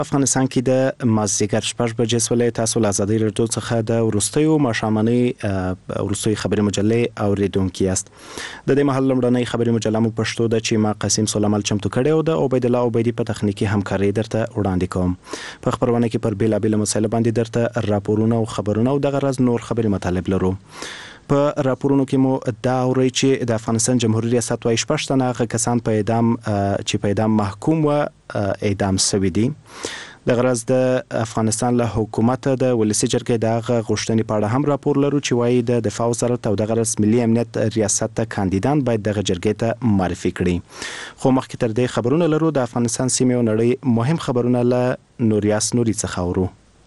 افغانستان کې د مازدیګر 6 بجې سولې تاسو له ازادي راډیو څخه د ورستیو ماښامنۍ ورستیو خبري مجلې اوریدونکو یاست. د دې محل لمړنۍ خبري مجله مو پښتو د چې ما قاسم سلیمان چمتو کړی او د عبید الله عبیدی په تخنیکی همکاري درته وړاندې کوم. په خبرونه کې پر بیلابل مسایل باندې درته راپورونه او خبرونه او دغه راز نور خبري مطالب لرو. په راپورونو کې مو دا اوري چې د افغانستان جمهوریت ریاست وايي 6 تنه کسان په اعدام چې په اعدام محکوم و اعدام شوي دي. د غرض د افغانستان له حکومت د ولسی جرګې د غوښتنې په اړه هم راپور لرو چې وايي د دفاع وزارت او د غرض ملي امنیت ریاست ته کاندیدان باید د جرګې ته معرفي کړي. خو مخکې تر دې خبرونه لرو د افغانستان سیمې او نړۍ مهم خبرونه له نوریاس نوري څخه اورو.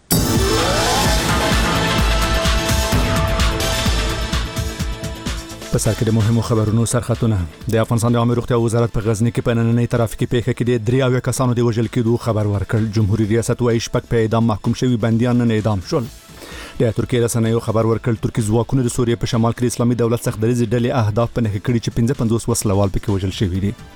په سر کې د مهمو خبرونو سرخطونه. د افغانستان د عامه روغتیا وزارت په غزنی کې په نننۍ ترافیکي پیښه کې د 3 کسانو د وژل کېدو خبر ورکړ. جمهوریت ریاست وايي 6 په اعدام محکوم شوي بنديان نه اعدام شول. د ترکیه رسنیو خبر ورکړ ترکی ځواکونه د سوریې په شمال کې اسلامي دولت څخه د ډلې اهداف په نښه کړي چې 55 وسلوال پکې وژل شوي دي.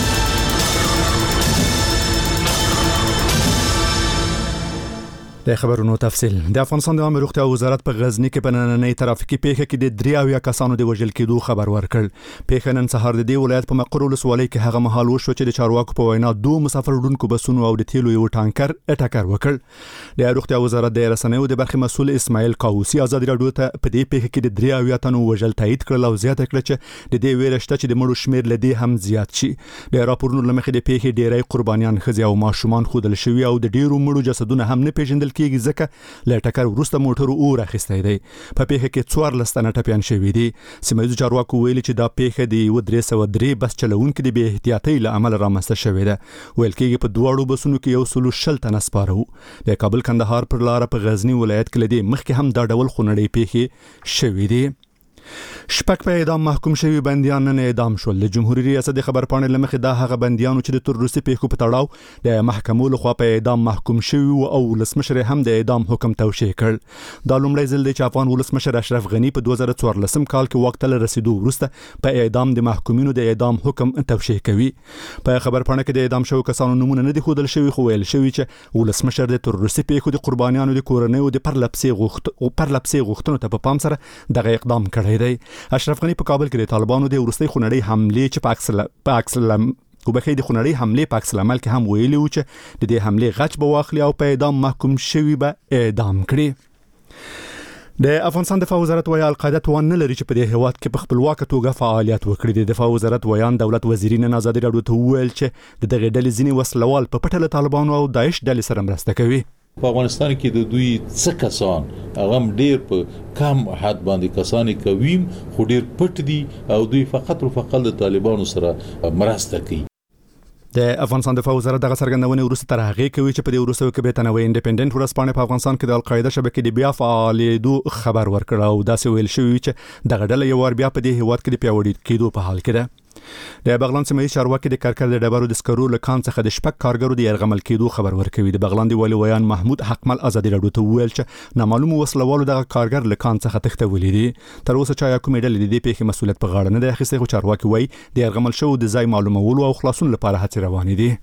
د خبرونو تفصیل. د افغانستان د عامه روغتیا وزارت په غزنی کې په نننۍ ترافیکي پیښه کې د 3 کسانو د وژل کېدو خبر ورکړ. پیښه نن سهار د دې ولایت په مقر ولسوالۍ کې هغه مهال وشو چې د چارواکو په وینا 2 مسافر وړونکو بسونو او د تیلو یو ټانکر ټکر وکړ. د روغتیا وزارت د رسنیو د برخې مسؤل اسماعیل قاوسی ازادي راډیو ته په دې پیښه کې د 3 تنو وژل تایید کړل او زیاته کړه چې د دې ویرشته چې د مړو شمیر لدی هم زیات شي. د راپورونو لمخې د پیښې ډیری قربانیان خزي او ماشومان خودل شوی او د ډیرو مړو جسدونه هم نه پیژندل کیږي ځکه له ټکر وروسته موټر اور اخیستی دی. په پیښه کې 14 تنه ټپیان شوي دي. سیمایي چارواکو ویلي چې دا پیښه د 303 بس چلوونکو د بې احتیاطۍ له امله رامنځته شوې ده. ویل کېږي په دواړو بسونو کې 160 تنه سپاره وو. د کابل کندهار پر لار په غزنی ولایت کې لدی مخکې هم دا ډول خونړۍ پیښې شوې دي. 6 په اعدام محکوم شوي بنديان نه اعدام شول. د جمهوریت ریاست د خبرپاڼې لمخې دا هغه بنديانو چې د تروریستي پیښو په تړاو د محکمو لخوا په اعدام محکوم شوي او ولسمشر هم د اعدام حکم توشیح کړ. دا لومړی ځل دی چې افغان ولسمشر اشرف غنی په 2014 کال کې وخت له رسیدو وروسته په اعدام د محکومینو د اعدام حکم توشیح کوي. په خبرپاڼه کې د اعدام شوو کسانو نمونه نه دي ښودل شوي خو ویل شوي چې ولسمشر د تروریستي پیښو د قربانیانو د کورنیو د پرلپسې غوښتنو ته په پام سره دغه اقدام کړی دی. اشرف غنی په کابل کې د طالبانو د ورستۍ خونړۍ حملې چې په عکس د خونړۍ حملې په عکس العمل کې هم ویلي و چې د دې حملې غچ به واخلي او په اعدام محکوم شوي به اعدام کړي. د افغانستان دفاع وزارت وايي القاعده توان نه لري چې په دې هیواد کې په خپلواکه توګه فعالیت وکړي. د دفاع وزارت ویان دولت وزیر نن ازادي راډیو ته وویل چې د دغه ډلې ځینې وسلوال په پټه له طالبانو او داعش ډلې سره مرسته کوي. په افغانستان کې د دوی څه کسان هغه ډیر په کم حد باندې کسان کوي خو ډیر پټ دي او دوی فقط د طالبانو سره مرسته کوي. د افغانستان دفاع وزارت دغه څرګندونه وروسته تر هغه کوي چې په دې وروستیو کې به تنوع انډیپندنت ورسپانې په افغانستان کې د القاعده شبکې د بیا فعالیدو خبر ورکړ او داسې ویل شوی چې دغه ډله یو ور بیا په دې هیواد کې د پیاوړي کېدو په حال کې ده. د بغلان سیمې چارواکي د کارکر د ډبرو د سکرو لکان څخه د 6 کارګرو د يرغمل کېدو خبر ورکوي. د بغلان دی والي ویان محمود حقمل ازادي راډیو ته ویل چې نامعلوم وسلوالو د کارګر لکان څخه تښتولې دي. تر اوسه چا کومې ډلې د دې پیښې مسؤلیت په غاړه نه دی اخیستی خو چارواکي وایي د يرغمل شوو د ځای معلومولو او خلاصون لپاره هڅې روانې دي.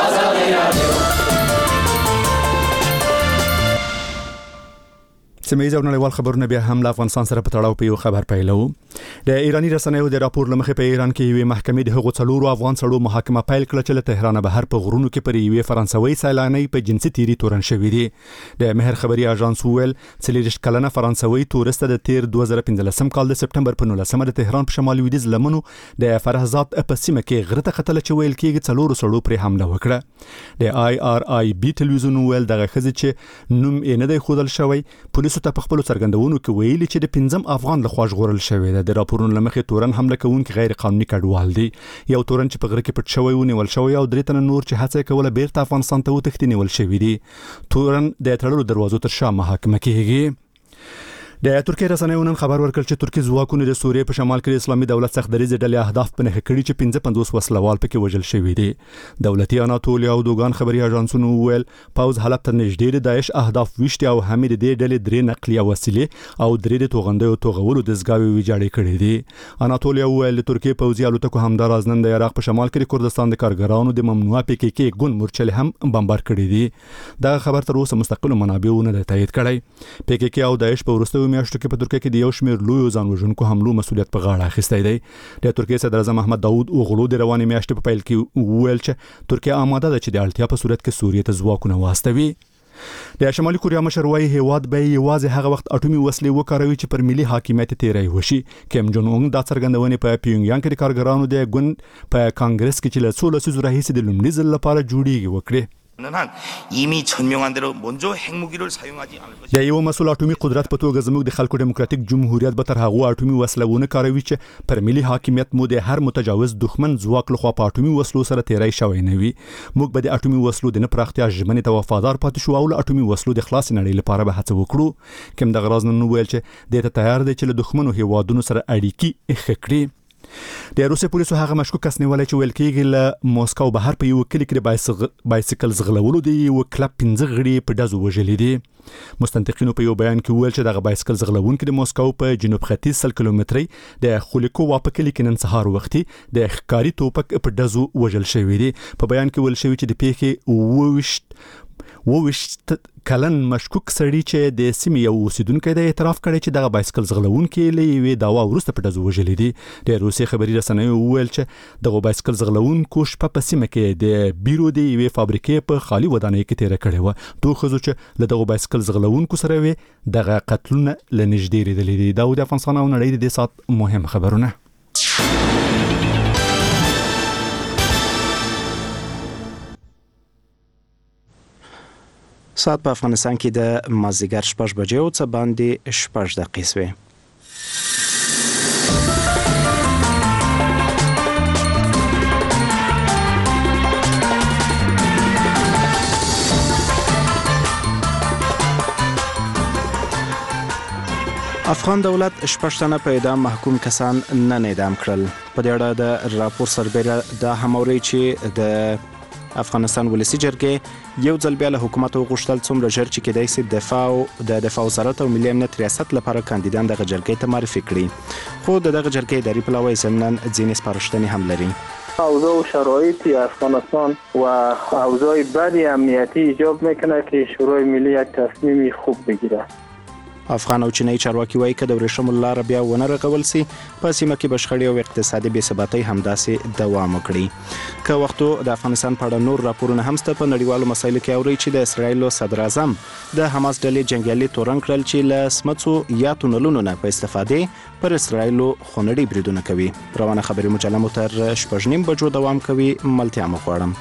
سیمه ییز او نړیوال خبرونه بیا هم له افغانستان سره په تړاو په یو خبر پیلو. د ایرانی رسنیو د راپور لمخې په ایران کې یوې محکمې د هغو 4 افغان سړو محاکمه پیل کړه چې له تهران بهر په غرونو کې پر یوې فرانسوي سیلانۍ په جنسي تیری تورن شوې دي. د مهر خبري اژانس ویل 40 کلنه فرانسوي تورست د تیر 2015 کال د سپټمبر په 19 د تهران په شمالي لویدیځ لمنو د فرهزاد په سیمه کې غرته قتل چې ویل کېږي 4 سړو پر حمله وکړه. د آی آر آی بي تلویزیون ویل دغه خزي چې نوم یې نه دی خودل شوی پولیسو ته په خپل څرګندونو کې ویلي چې د 5 افغان لخوا ژغورل شوی دی. د راپورونو لمخې تورن حمله کوونکي غیر قانوني کډوال دي. یو تورن چې په غره کې پټ شوی و نیول شوی او 3 تنه نور چې هڅه کوله بیرته افغانستان ته وتښتي نیول شوی دي. تورن د تړلو دروازو تر شا محاکمه کیږي. د ترکیه رسنیو نن خبر ورکړ چې ترکیه ځواکونه د سوریې په شمال کې اسلامي دولت څخه دریځ ډلې اهداف په نه کړی چې 55 وسلوال پکې وژل شوی دي. دولتي اناتولیا او دوغان خبري اژانسونو ویل پاوز حلب ته نږدې د داعش اهداف وشتي او حمید د ډلې درې نقلیه وسیلې او درې د توغندو توغولو د زګاوي ویجاړې کړې دي. اناتولیا ویل ترکیه پوځي الوتکو همدار ازنن د عراق په شمال کې کردستان د کارګرانو د ممنوعه PKK ګوند مورچل هم بمبار کړی دي. دا خبر تر اوسه مستقل منابعونه د تایید کړی. PKK او داعش په ورستو میاشتو کې په ترکیه کې د یو شمېر لوی ځان وژونکو حملو مسؤلیت په غاړه اخیستی دی. د ترکیه صدر اعظم احمد داوود اوغلو د روانې میاشتې په پیل کې وویل چې ترکیه آماده ده چې د اړتیا په صورت کې سوریې ته ځواکونه واستوي. د شمالي کوریا مشر وايي هیواد به یوازې هغه وخت اټومي وسلې وکاروي چې پر ملي حاکمیت تیری وشي. کیم جون اون دا څرګندونه په پیونګیانګ کې د کارګرانو د ګوند په کانګرس کې چې له 16 لسیزو راهیسې د لومړي ځل لپاره جوړیږي وکړي. 이미 전명한 대로 먼저 핵무기를 사용하지 않을 것이다. د یو مسول اټومي قدرت په توګه زموږ د خلکو دیموکراتیک جمهوریت به تر هغه اټومي وسلونه کاروي چې پر ملي حاکمیت مو د هر متجاوز دښمن ځواک لخوا په اټومي وسلو سره تیری شوی نه وي. موږ به د اټومي وسلو د نه پراختیا ژمنې ته وفادار پاتې شو او له اټومي وسلو د خلاص نړۍ لپاره به هڅه وکړو. کوم د غراز نن ویل چې د ته تیار دی چې له دښمنو هیوادونو سره اړیکې ښه کړي. د روسي پولیسو هغه مشکوک کس نیولای چې ویل کېږي له موسکو بهر په یو کلی کې د بایسیکل زغلولو دی یو کلب 15 غړي په دزو وژلې دي. مستنطقینو په یو بیان کې ویل چې دغه بایسیکل زغلونکو د موسکو په جنوب ختیځ 100 کیلومتري د خولکو واپه کلی کې نن سهار وختي د ښکاری توپک په دزو وژل شوی دی. په بیان کې ویل شوی چې د پیښې ووشت کلن مشکوک سړی چې د سیمې یو اوسیدونکو د اعتراف کړی چې دغه بایسکل زغلونکو لوي داوا ورسته په دزو وژلې دي. د روسي خبري رسنیو ویل چې دغه بایسکل زغلونکو شپه په سیمه کې د بیرو د یوې فابریکې په خالي ودانۍ کې تیر کړی و. دوه خزو چې له دغه بایسکل زغلونکو سره وي دغه قتلونه لنږدې لیدلې دي. دا د افغانستان او نړۍ د سات مهم خبرونه. ساعت په افغانستان کې د مازدیګر 6 بجې او څه باندې 6 دقیقې شوې. افغان دولت 6 تنه په اعدام محکوم کسان نن اعدام کړل. په دې اړه د راپور سربېره دا هم اوري چې د افغانستان ولسی جرګې یو ځل بیا له حکومت غوښتل څومره ژر چې کېدای شي د دفاع وزارت او ملي امنیت ریاست لپاره کاندیدان دغه جرګې ته معرفي کړي. خو دغه جرګې اداري پلاوی ضمناً ځینې سپارښتنې هم لري. اوضاع و شرایط افغانستان و اوضاع بد امنیتی ایجاب میکنه که شورای ملی یک تصمیم خوب بگیره. افغان او چینایي چارواکي وایي که د ورېښمو لاره بیا ونه رغول سي په سیمه کې به شخړې او اقتصادي بې ثباتۍ همداسې دوام وکړي. که وختو د افغانستان په اړه نور راپورونه هم شته. په نړیوالو مسایلو کې اوري چې د اسرایلو صدر اعظم د حماس ډلې جنګیالي تورن کړل چې له سمڅو یا تونلونو نه په استفادې پر اسرایلو خونړي بریدونه کوي. روانه خبري مجله مو تر 6:30 بجو دوام کوي. ملتیا مو غواړم.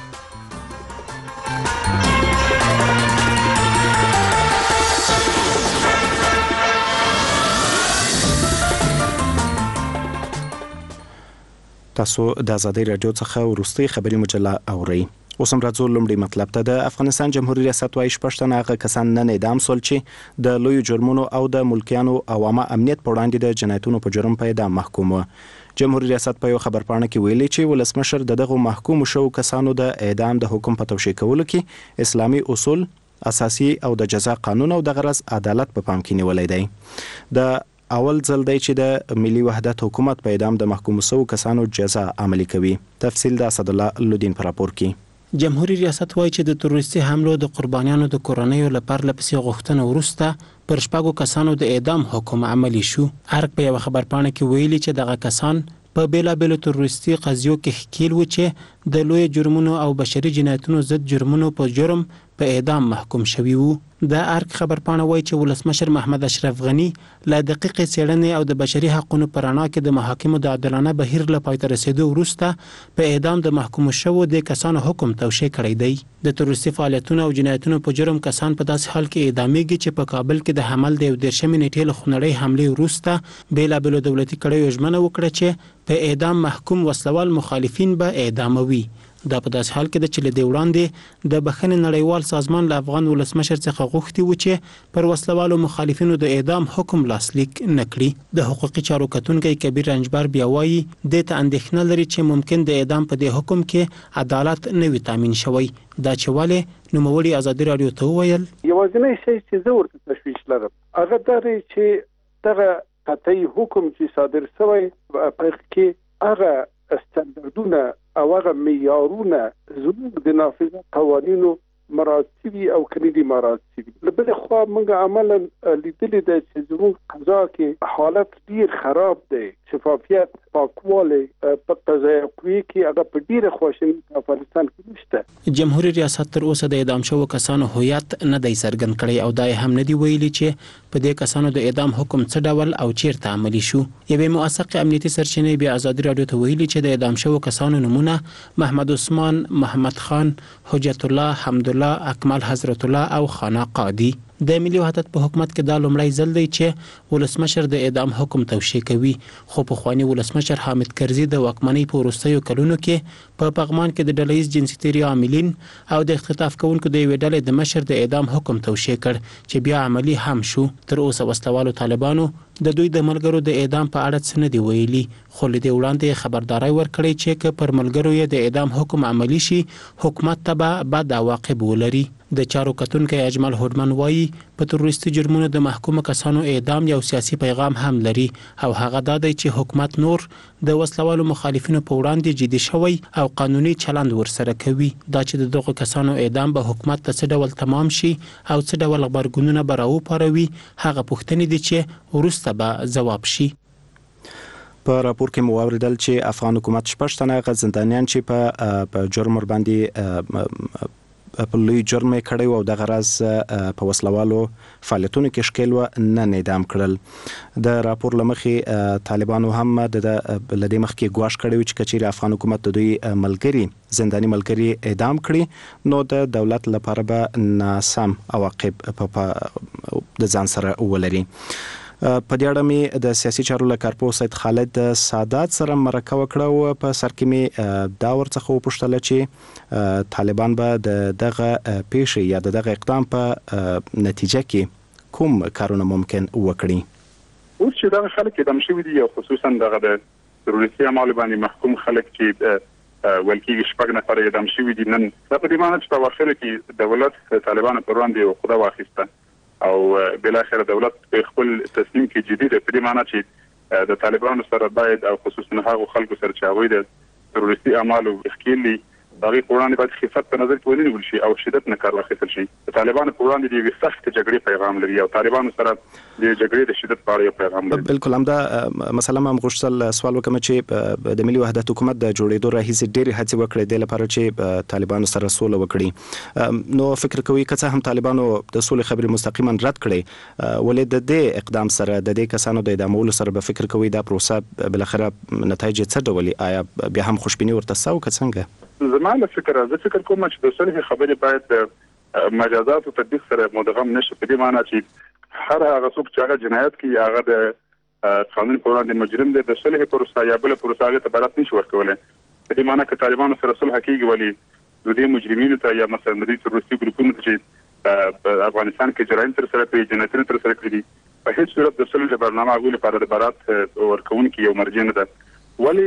تاسو د ازادي رادیو څخه ورستي خبري مجله اورئ. اوس هم راځو لومړی مطلب ته. د افغانستان جمهوریت ریاست وايي 6 تنه هغه کسان نن اعدام شول چې د لوی جرمونو او د ملکیانو عوامه امنیت په وړاندې د جنایتونو په جرم په اعدام محکوم و. جمهوریت ریاست په یو خبرپاڼه کې ویلي چې ولسمشر دغه محکوم شو کسانو د اعدام د حکم په توشیح کولو کې اسلامي اصول، اساسي او د جزا قانون او د غرض عدالت په پام کې نیولای دی. د اول ځل دی چې د ملي وحدت حکومت په اعدام د محکوم شو کسانو جزا عملي کوي. تفصیل د اسد الله لودین پر راپور کې. جمهوریت ریاست وایي چې د تروریستي حملو د قربانیانو د کورنیو لپاره لپسې غوښتنه ورسته پر 6 کسانو د اعدام حکم عملي شو. ارګ په یو خبرپاڼه کې ویلي چې دغه کسان په بیلابیلو تروریستي قضیو کې ښکیل و چې د لوی جرمونو او بشري جنایتونو ضد جرمونو په جرم په اعدام محکوم شوي وو. د ارګ خبرپاڼه وایي چې ولسمشر محمد اشرف غنی له دقیقې څېړنې او د بشري حقوقو په رڼا کې د محاکمو د عادلانه بهیر له پای ته رسیدو وروسته په اعدام د محکوم شوو د کسانو حکم توشیح کړی دی. د تروریستي فعالیتونو او جنایتونو په جرم کسان په داسې حال کې اعدامېږي چې په کابل کې د حمل د 19 نیټې له خونړۍ حملې وروسته بیلابیلو دولتي کړیو ژمنه وکړه چې په اعدام محکوم وسلوال مخالفین به اعداموي. دا په داس حال کې چې د وړاندې د بخښنې نړیوال سازمان له افغان ولسمشر څخه غوښتي و چې پر وسلوالو مخالفینو د اعدام حکم لاسلیک نکړي. د حقوقي چارو کتونکي کبیر رنجبر بیا وایي د ته اندېښنه لري چې ممکن د اعدام په دې حکم کې عدالت نه وي تامین شوی. دا چې ولې نوموړي ازادي رادیو ته وویل یوازینی شی چې زه ورته تشویش لرم هغه دا دی چې دغه قطعي حکم چې صادر شوی په کې هغه استانداردونه او هغه معیارونه زموږ د نافذ قوانینو مراعات وي او کلی دي مراعات وي. بل خو موږ عملا لیدلې ده چې زموږ قضا کې حالت ډیر خراب دی. شفافیت پاکواله په قضایي قوی کې هغه په ډیره خواشینی افغانستان کې نشته. جمهوریت ریاست تر اوسه د اعدام شوو کسانو هویت نه دی څرګند کړی او دا هم نه دی ویلي چې په دې کسانو د اعدام حکم څه ډول او چیرته عملی شو. یوه موثق امنیتي سرچینې بیا ازادي رادیو ته ویلي چې د اعدام شوو کسانو نمونه محمد عثمان، محمد خان، حجت الله، حمدالله، اکمل حضرت الله او خانه قادی. د ملي وحدت په حکومت کې دا لومړی ځل دی چې ولسمشر د اعدام حکم توشیح کوي. خو په خواني ولسمشر حامد کرزي د واکمنۍ په وروستیو کلونو کې په پغمان کې د ډلهییز جنسیتي عاملین او د اختطاف کوونکو د یوې ډلې د مشر د اعدام حکم توشیح کړ چې بیا عملی هم شو. تر اوسه وسلوالو طالبانو د دوی د ملګرو د اعدام په اړه څه نه دی ویلي، خو له دې وړاندې خبرداري ورکړې چې که پر ملګرو یې د اعدام حکم عملی شي حکومت ته به بد عواقب ولري. د چارو کتونکي اجمل هوډمن وایي په تروریستي جرمونو د محکومه کسانو اعدام یو سیاسي پیغام هم لري او هغه دا دی چې حکومت نور د وسلوالو مخالفینو په وړاندې جدي شوی او قانوني چلند ورسره کوي. دا چې د دغه کسانو اعدام به حکومت ته څه ډول تمام شي او څه ډول غبرګونونه به راوپاروي هغه پوښتنې دي چې وروسته به ځواب شي. په راپور کې مو اوریدل چې افغان حکومت 6 تنه غزندانیان چې په جرم باندې په لوی جرم کړی او د غرض په وسلوالو فعالیتونو کې شکل و نه اعدام کړل. د راپور لمخې طالبانو هم د لدې مخ کې ګواښ کړی چې کچېر افغان حکومت د دوی ملګری زنداني ملګری اعدام کړي نو د دولت لپاره به ناسم عواقب د ځان سره ولري. په دې اړه مې د سیاسي چارو لکارپو سید خالد سادات سره مرکه وکړه او په سر کې مې دا ورڅخه وپوښتل چې طالبان به دغه پیښې یا دغه اقدام په نتیجه کې کوم کارونه ممکن وکړي. اوس چې دا خلک اعدام شوي دي او خصوصا دغه د تروریستي اعمالو باندې محکوم خلک چې ولکې شپږ نفر اعدام شوي دي نن دا په دې معنی چې په واخر کې دولت طالبانو پر وړاندې خدا واخیسته او بل اخر دولت خپل تصمیم کې جدي ده. په دې معنی چې د طالبانو سره باید او خصوصا هغه خلکو سره چې هغه د تروریستي اعمالو ښکېلي دغه قرآن باید خفت په نظر کې ونیول شي او شدت نه کار واخیستل شي. طالبانو په وړاندې د سخت جګړې پیغام لري او طالبانو سره د جګړې د شدت په اړه پیغام لري. بالکل همدا مثلا ما غوښتل سوال وکم چې د ملي وحدت حکومت د جوړېدو راهیسې ډېر هڅې وکړې د لپاره چې طالبانو سره سوله وکړي. نو فکر کوي که څه هم طالبانو د سولې خبرې مستقیما رد کړي ولې د دې اقدام سره د دې کسانو د اعدامولو سره به فکر کوي دا پروسه بل اخره نتایج څه ډول آیا بیا هم خوشبیني ورته ساو که څنګه؟ زمانه زه فکر کوم چې د صلح خبرې باید مجازات او تطبیق سره مدغم نشي. په دې معنی چې هر هغه څوک چې هغه جنایت کوي هغه د قانون پر وړاندې مجرم دی. د صلح پروسه یا بل پروسه ته برابر نشي ورکولای. په دې معنی چې طالبانو سره صلح کیږي ولی د دې مجرمینو ته یا مثلا د تروریستي ګروپونو چې په افغانستان کې جرایم تر سره کوي جنایتونه تر سره کوي په هیڅ صورت د صلح برنامه غوښتل لپاره د برات ورکوونکي یو مرجع نه ده. ولی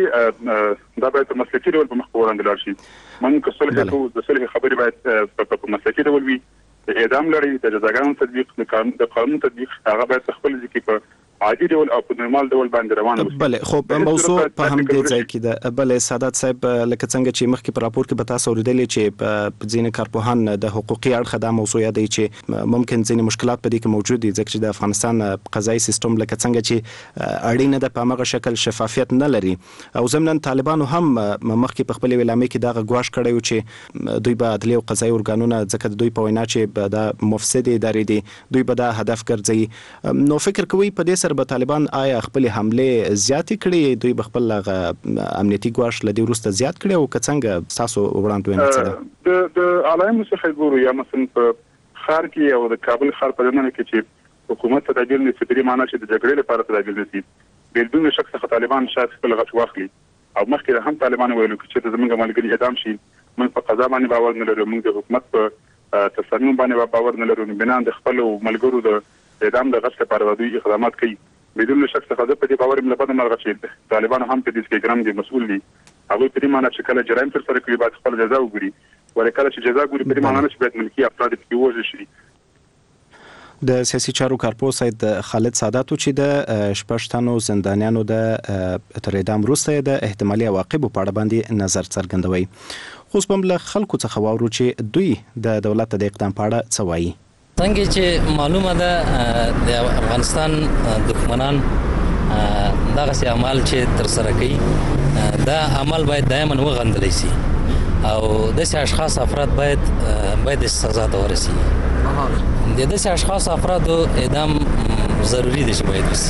دا باید په مسلکي ډول په مخ وړاندې لاړ شي. موږ که صلح کوو د صلح خبرې باید په مسلکي ډول وي. د اعدام لړۍ د جزاګانو تطبیق د قانون تطبیق هغه باید خپل ځکه په عادي ډول او په نورمال ډول باندې روان وي. بله خو موضوع په هم دې ځای کې ده. بله سادات صاحب لکه څنګه چې مخکې په راپور کې به تاسو اوریدلې چې په ځینې کارپوهان د حقوقي اړخ دا موضوع یادوي چې ممکن ځینې مشکلات په دې کې موجود دي ځکه چې د افغانستان قضایي سیستم لکه څنګه چې اړینه ده په هغه شکل شفافیت نه لري او ضمن طالبانو هم مخکې په خپل ویلامې کې دا غواړ کړی و چې دوی به عدلي او قضایي ارګانونه ځکه دوی په وینا چې دا مفسد ادارې دي دوی به دا هدف ګرځي. نو فکر کوي په دې سره به طالبان آیا خپل حمله زیات کړي دوی خپل امنیتي ګواښ لدی ورسته زیات کړي او څنګه تاسو وړاندوینه څه د علایمو څخه ګورو یا مثلا په خار کې او د کابل خار په لمنه کې چې حکومت تدابیر نه سپری معنی چې د جګړې لپاره تدابیر نشي بدون شک څخه طالبان شاید خپل غټ واخلي او مخکې هم طالبان ویلو چې زمونږ ملګری اعدام شي موږ په قضا باندې باور نه لرو، موږ د حکومت په تصمیم باندې باور نه لرو. بنا د خپل ملګرو د اعدام د غږ لپاره دوی اقدامات کوي. بدون شک څه خبره په دې باور مله پد مرغه چې طالبان هم په دې کې ګرام دي مسؤل دي. هغه په دې معنی چې کله جرایم تر سره کوي باید خپل جزا وګوري، ولکه چې جزا ګوري په دې معنی چې باید ملکی افراد کې وژل شي. د سیاسي چارو کارپو سید خالد ساداتو چې د شپږتنو زندانیانو د تر اعدام وروسته د احتمالي عواقبو په اړه باندې نظر څرګندوي. خو په بل خلکو څخه واورو چې دوی د دولت د اقدام په اړه څه وایي. څنګه چې معلومه ده د افغانستان دښمنان دغه سي اعمال چې تر سره کوي دا عمل باید دایماً وغندل شي او داسې اشخاص افراد باید سزا ته ورسي. د داسې اشخاص افرادو اعدام ضروری دي چې باید وشي.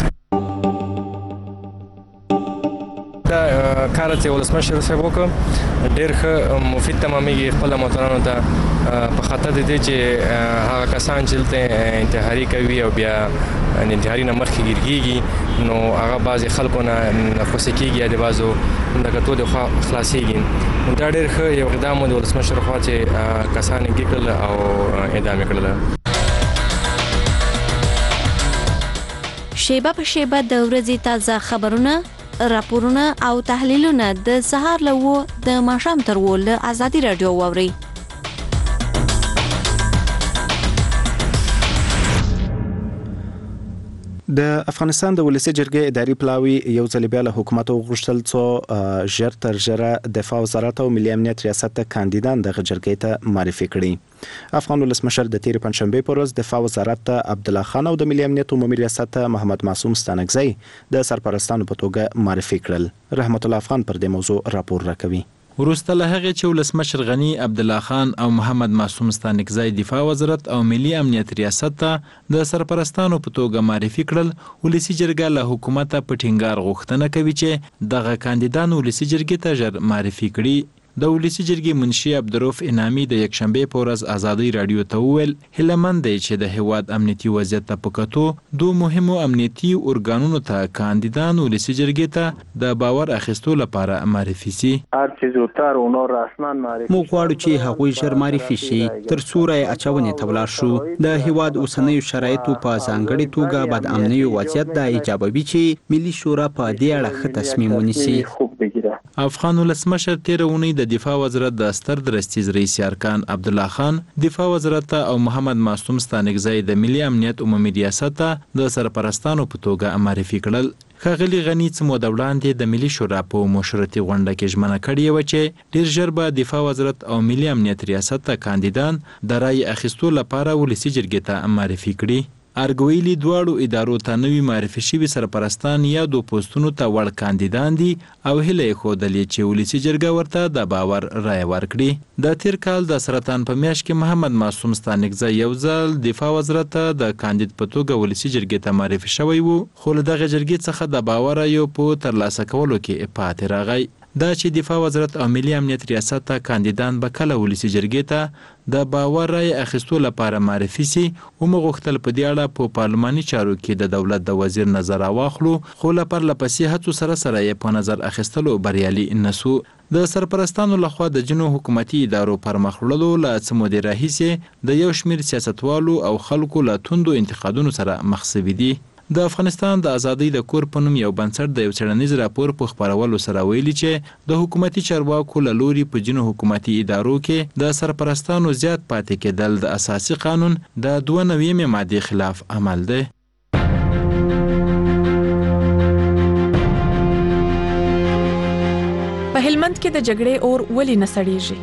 دا کار چې ولسمشر صاحب وکړ ډېر ښه مفید تمامېږي خپل موټرانو ته په خاطر د دې چې هغه کسان چې دلته انتحاري کوي او بیا انتحاري نه مخکې ګرځي نو هغه بعضې خلکو نه خوښه کېږي یا د بعضو د کتو د خوا خلاصېږي. دا ډېر ښه یو اقدام و د ولسمشر خوا چې کسان یې کړل او اعدام یې کړل. شیبه په شیبه د ورځې تازه خبرونه، راپورونه او تحلیلونه د سهار له 9 د ماښام تر 10 له ازادي رادیو واوري. د افغانستان د ولسی جرګې اداري پلاوی یو ځل بیا له حکومت غوښتل څو ژر تر ژره دفاع وزارت او ملي امنیت ریاست ته کاندیدان د جرګې ته معرفي کړي. افغان ولسمشر د تیر پنځشنبه پر ورځ دفاع وزارت ته عبد الله خان او د ملي امنیت عمومي ریاست ته محمد معصوم ستانکزی د سرپرستانو په توګه معرفي کړل. رحمت الله افغان پر دې موضوع راپور راکوي. وروسته له هغې چې ولسمشر غنی عبد الله خان او محمد معصوم ستانکزی دفاع وزارت او ملي امنیت ریاست ته د سرپرستانو په توګه معرفي کړل، ولسی جرګه له حکومت په ټینګار غوښتنه کوي چې دغه کاندیدان ولسی جرګې ته ژر معرفي کړي. د ولسی جرګې منشي عبدالرؤف انعامي د یکشنبه په ورځ ازادي رادیو ته وویل هیلهمند دی چې د هیواد امنیتي وضعیت ته په کتو دوه مهمو امنیتي ارګانونو ته کاندیدان ولسی جرګې ته د باور اخیستو لپاره معرفي شي. موږ غواړو چې هغوی ژر معرفي شي تر څو رای اچونې ته ولاړ شو. د هیواد اوسنیو شرایطو په ځانګړې توګه بد امني وضعیت د ایجابوي چې ملي شورا په دې اړه ښه تصمیم ونیسي. افغان ولسمشر تیر اونۍ د دفاع وزارت د استر درستیز رئیس ارکان عبد الله خان دفاع وزارت او محمد معصوم ستانکزی د ملي امنیت عمومي ریاست ته د سرپرستانو په توګه معرفي کړل. ښاغلي غني څه موده وړاندې د ملي شورا په مشورتي غونډه کې ژمنه کړې وه چې ډېر ژر به دفاع وزارت او ملي امنیت ریاست ته کاندیدان د رای اخیستو لپاره ولسي جرګې ته معرفي کړي. ارګویلي دواړو ادارو ته نوي معرفي شوي سرپرستان یا دو پوستونو ته وړ کاندیدان دي او هیله یې ښودلې چې ولسي جرګه ورته د باور رای ورکړي. د تیر کال د سرطان په میاشت کې محمد معصوم ستانکزی یو ځل دفاع وزارت ته د کاندید په توګه ولسي جرګې ته معرفي شوی و، خو له دغه جرګې څخه د باور رایو په ترلاسه کولو کې پاتې راغی. دا چې دفاع وزارت او ملي امنیت ریاست ته کاندیدان به کله ولسي جرګې ته د باور رای اخیستو لپاره معرفي سي او موږ غوښتل په دې اړه په پارلماني چارو کې د دولت د وزیر نظر واخلو، خو له پرلپسې هڅو سره یې په نظر اخیستلو بریالي نسو. د سرپرستانو لخوا د جنو حکومتي ادارو پر مخ وړلو له څه مودې راهیسې د یو شمېر سیاستوالو او خلکو له توندو انتقادونو سره مخ شوي دي. د افغانستان د ازادۍ د کور په نوم یو بنسټ د یو څېړنیز راپور په خپرولو سره ویلي چې د حکومتي چارواکو له لوري په ځینو حکومتي ادارو کې د سرپرستانو زیات پاتې کېدل د اساسي قانون د 92 مادې خلاف عمل دی. په هلمند کې د جګړې اور ولې نه سړیږي؟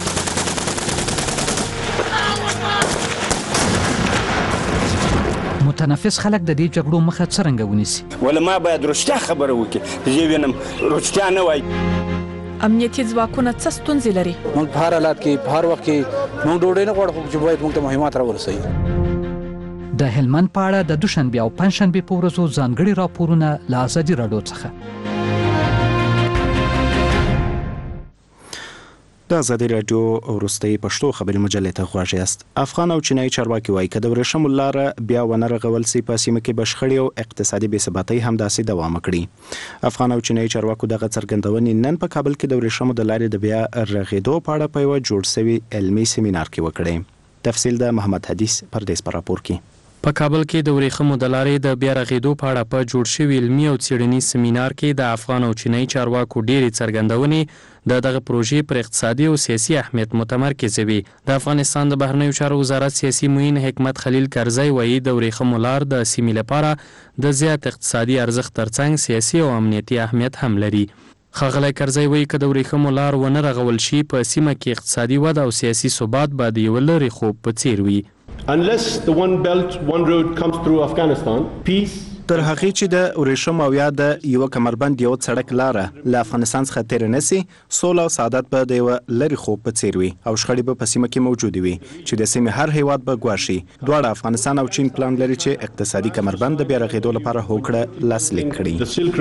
متنفس خلک د دې جګړو مخه څرنګه ونیسي؟ ولما باید رښتیا خبره وکړي، زه وینم رښتیا نه وایي. امنیتي ځواکونه څه ستونزې لري؟ موږ په هر حالت کې په هر وخت کې موږ ډوډۍ نه غواړو چې باید موږ ته مهمات راورسوي. د هلمند په اړه د دوشنبه او پنځشنبه په ورځو ځانګړي راپورونه له ازادي رادیو څخه. د ازادي رادیو وروستۍ پښتو خبري مجلې ته غواړئ است. افغان او چینایي چارواکي وایي چې د ورېښمو لاره بیا ونه رغول سي په سیمه کې بشخړې او اقتصادي بې ثباتۍ همداسې دوام کړي. افغان او چینایي چارواکو دغه څرګندونې نن په کابل کې د ورېښمو د لارې د بیا رغېدو په اړه په یو جوړ شوي علمي سیمینار کې وکړي. تفصیل د محمد حدیث پردیس پر راپور کې. په کابل کې د ورېښمو د لارې د بیا رغېدو په اړه په جوړ شوي علمي او څېړنیز سیمینار کې د افغان او چینایي چارواکو ډېرې څرګندونې د دغه پروژې پر اقتصادي او سیاسي اهمیت متمرکز وي. د افغانستان د بهرنیو چارو وزارت سیاسي معین حکمت خلیل کرزی وایي د ورېښمو لار د سیمې لپاره د زیات اقتصادي ارزښت ترڅنګ سیاسي او امنیتي اهمیت هم لري. ښاغلی کرزی وایي که د ورېښمو لار ونه رغول شي په سیمه کې اقتصادي وده او سیاسي ثبات به د یوه لرې خوب په څیر وي. Unless the one belt, one road comes through Afghanistan, peace تر هغې چې د ورېښمو او یا د یوه کمربند یو سړک لاره له افغانستان څخه تېره نه سي، سوله او سعادت به د یوه لرې خوب په څیر وي او شخړې به په سیمه کې موجودې وي چې د سیمې هر هیواد به ګواښي. دواړه افغانستان او چین پلان لري چې اقتصادي کمربند د بیا رغېدو لپاره هوکړه لاسلیک کړي.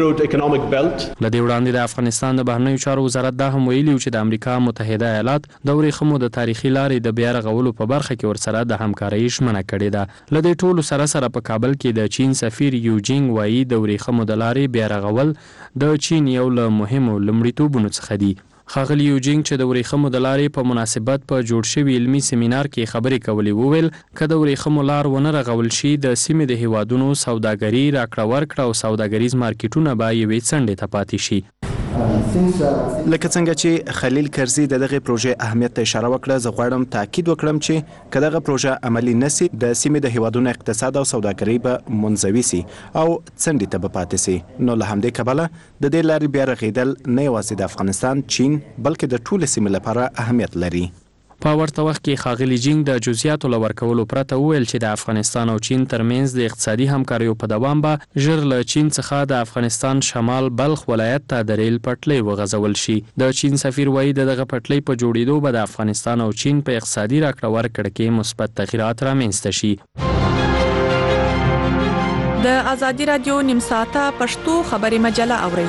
له دې وړاندې د افغانستان د بهرنیو چارو وزارت دا هم ویلي چې د امریکا متحده ایالات د ورېښمو د تاریخي لارې د بیا رغولو په برخه کې ورسره د همکارۍ ژمنه کړې ده. له دې ټولو سره په کابل کې د چین سفیر یوجینګ وایي د ورېښمو د لارې بیا رغول د چین یو له مهمو لومړیتوبونو څخه دي. ښاغلي یوجینګ چې د ورېښمو د لارې په مناسبت په جوړ شوي علمي سیمینار کې خبرې کولې وویل که د ورېښمو لار ونه رغول شي د سیمې د هیوادونو سوداګري راکړه ورکړه او سوداګریز مارکیټونه به یوې څنډې ته پاتې شي. لکه څنګه چې خلیل کرزي د دغه پروژې اهمیت ته اشاره وکړه، زه غواړم تاکید وکړم چې که دغه پروژه عملي نشي د سیمې د هیوادونو اقتصاد او سوداګري به منزوي سي او څنډې ته به پاتې سي. نو له همدې کبله د دې لارې بیا رغېدل نه یوازې د افغانستان، چین بلکې د ټولې سیمې لپاره اهمیت لري. په ورته وخت کې ښاغلي جینګ د جزئیاتو له ورکولو پرته وویل چې د افغانستان او چین ترمنځ د اقتصادي همکاریو په دوام به ژر له چین څخه د افغانستان شمال بلخ ولایت ته د ریل پټلۍ وغځول شي. د چین سفیر وایي دغه پټلۍ په جوړېدو به د افغانستان او چین په اقتصادي راکړه ورکړه کې مثبت تغیرات رامنځته شي. د ازادي رادیو نیم ساعته پښتو خبري مجله اورئ.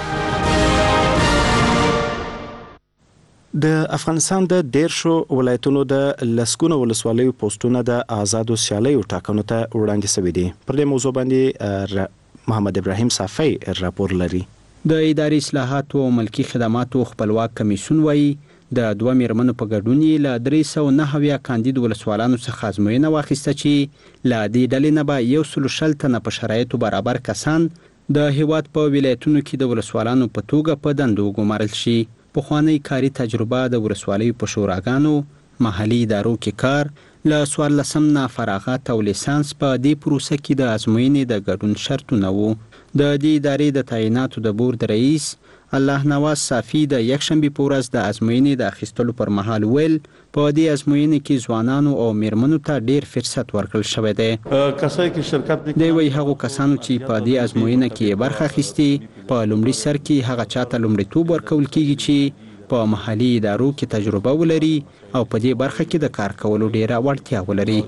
د افغانستان د 10 ولایتونو د لسګونو ولسوالیو پوسټونه د آزادو سیالیو ټاکنو ته وړاندې شوي دي. پر دې موضوع باندې محمد ابراهیم صافی راپور لري. د اداري اصلاحاتو او ملکی خدماتو خپلواک کمیسیون وایي د دوه میرمنو په ګډون له 390 کاندید ولسوالانو څخه ازموینه واخیسته چې له دې ډلې نه به 160 تنه په شرایطو برابر کسان د هیواد په ولایتونو کې د ولسوالانو په توګه په دندو وګمارل شي. پخوانی کاري تجربه د ولسوالیو په شوراګانو محلي ادارو کې کار له 14 نه فراغت او لیسانس په دې پروسه کې د ازموینې د ګډون شرطونه وو. د دې ادارې د تعیناتو د بورډ رئیس الله نواز صافي د یکشنبه په ورځ د ازموینې د اخیستلو پر مهال ویل په دې ازموینې کې ځوانانو او میرمنو ته ډیر فرصت ورکړل شوی دی. کسای کې شرکت دی وی هغه کسانو چې په دې ازموینه کې برخه اخیستي په لومړي سر کې هغه چاته لومړیتوب ورکول کیږي چې په محلي ادارو کې تجربه ولري او په دې برخه کې د کار کولو ډیره وړتیا ولري.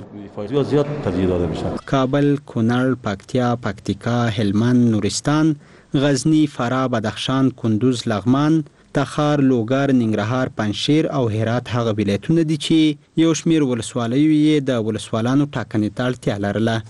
کابل، کونړ، پکتیا، پکتیکا، هلمند، نورستان، غزنی، فراه، بدخشان، کندوز، لغمان، تخار، لوګر، ننګرهار، پنجشیر او هرات هغه ولایتونه دي چې یو شمیر ولسوالیو یې د ولسوالانو ټاکنې ته اړتیا لرله.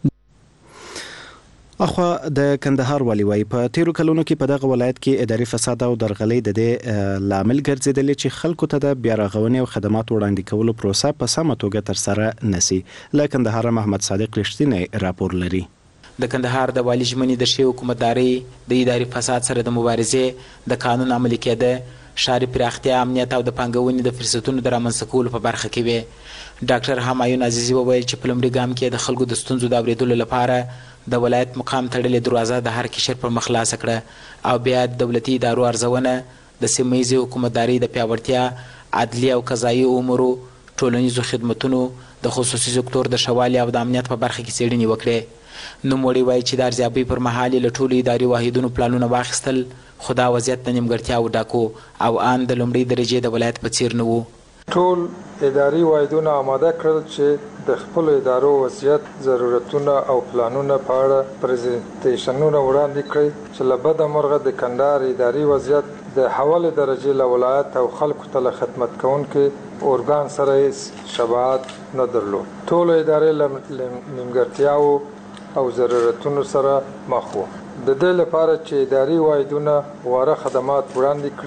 اخوا د کندهار والی وایي په تیرو کلونو کې په دغه ولایت کې اداري فساد او درغلۍ د دې لامل ګرځېدلې چې خلکو ته د بیا رغونې او خدمات وړاندې کولو پروسه په سمه توګه ترسره نشي. له کندهار محمد صادق رښتینی راپور لري. د کندهار د والی ژمنې د ښې حکومتدارۍ، د اداري فساد سره د مبارزې، د قانون عملي کېده، ښاري پراختیا، امنیت او د پانګونې د فرصتونو د رامنځته کولو په برخه کې وي. ډاکټر همایون عزیزي وویل چې په لومړي ګام کې د خلکو د ستونزو د اورېدلو لپاره د ولایت مقام تړلې دروازه د هر کشر پر مخ خلاصه کړه او بیا د دولتي ادارو ارزونه، د سیمه ییزې حکومتدارۍ د پیاوړتیا، عدلي او قضایي امورو، ټولنیزو خدمتونو، د خصوصي سکتور د ښه والي او د امنیت په برخه کې څېړنې وکړې. نوموړی وایي چې د ارزیابۍ پر مهال یې له ټولو اداري واحدونو پلانونه واخیستل، خو دا وضعیت د نیمګړتیاوو ډک و او ان د لومړۍ درجې د ولایت په څیر نه و. ټول اداري واحدونه آماده کړل چې د خپل ادارو وضعیت، ضرورتونه او پلانونه په اړه پریزنټیشنونه وړاندې کړي چې له بده مرغه د کندهار اداري وضعیت د حواله درجه له ولایت او خلکو ته خدمت کوونکې اورګان سره شباهت نه درلود. ټول ادارې نیمګړتیاو او ضرورتونو سره مخ وو. د دې لپاره چې اداري واحدونه واره خدمات وړاندې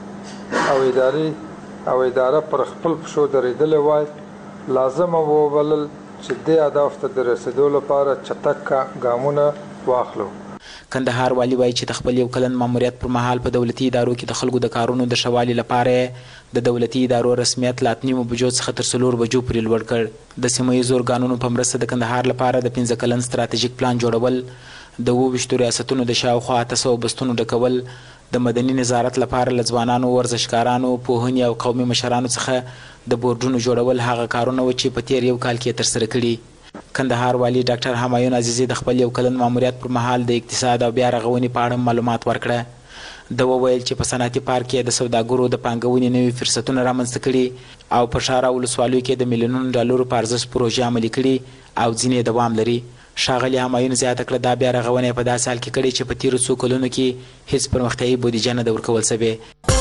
کړي او اداره پر خپل پښو درېدلې وای، لازم وبلل چې د هدف ته د رسیدو لپاره چټک ګامونه واخلو. کندهار والی وایي چې د خپل یو کلن ماموریت پر مهال په دولتي ادارو کې د خلکو د کارونو د ښه والي لپاره د دولتي ادارو رسمیت له 8 بجو څخه تر 4 بجو پورې لوړ کړ. د سیمه ییزو ارګانونو په مرسته د کندهار لپاره د 15 کلن ستراتیژیک پلان جوړول، د 22 ریاستونو د شاوخوا 800 بستونو ډکول، د مدني نظارت لپاره له ځوانانو، ورزشکارانو، پوهنې او قومي مشرانو څخه د بورډونو جوړول هغه کارونه و چې په تیر یو کال کې ترسره کړي. کندهار والی ډاکټر همایون عزیزی د خپل یو کلن ماموریت پر مهال د اقتصاد او بیا رغونې په اړه معلومات ورکړه. د وویل چې په صنعتي پارک کې د سوداګرو د پانګونې نوي فرصتونه رامنځته کړي او په ښار او ولسوالیو کې د میلیونونو ډالرو په ارزښت پروژې عملي کړي او ځینې دوام لري. ښاغلي همایون زیاته کړه دا بیا رغونه په داسې حال کې کړې چې په تیرو څو کلونو کې هیڅ پرمختیایي بودیجه نه ده ورکول شوې.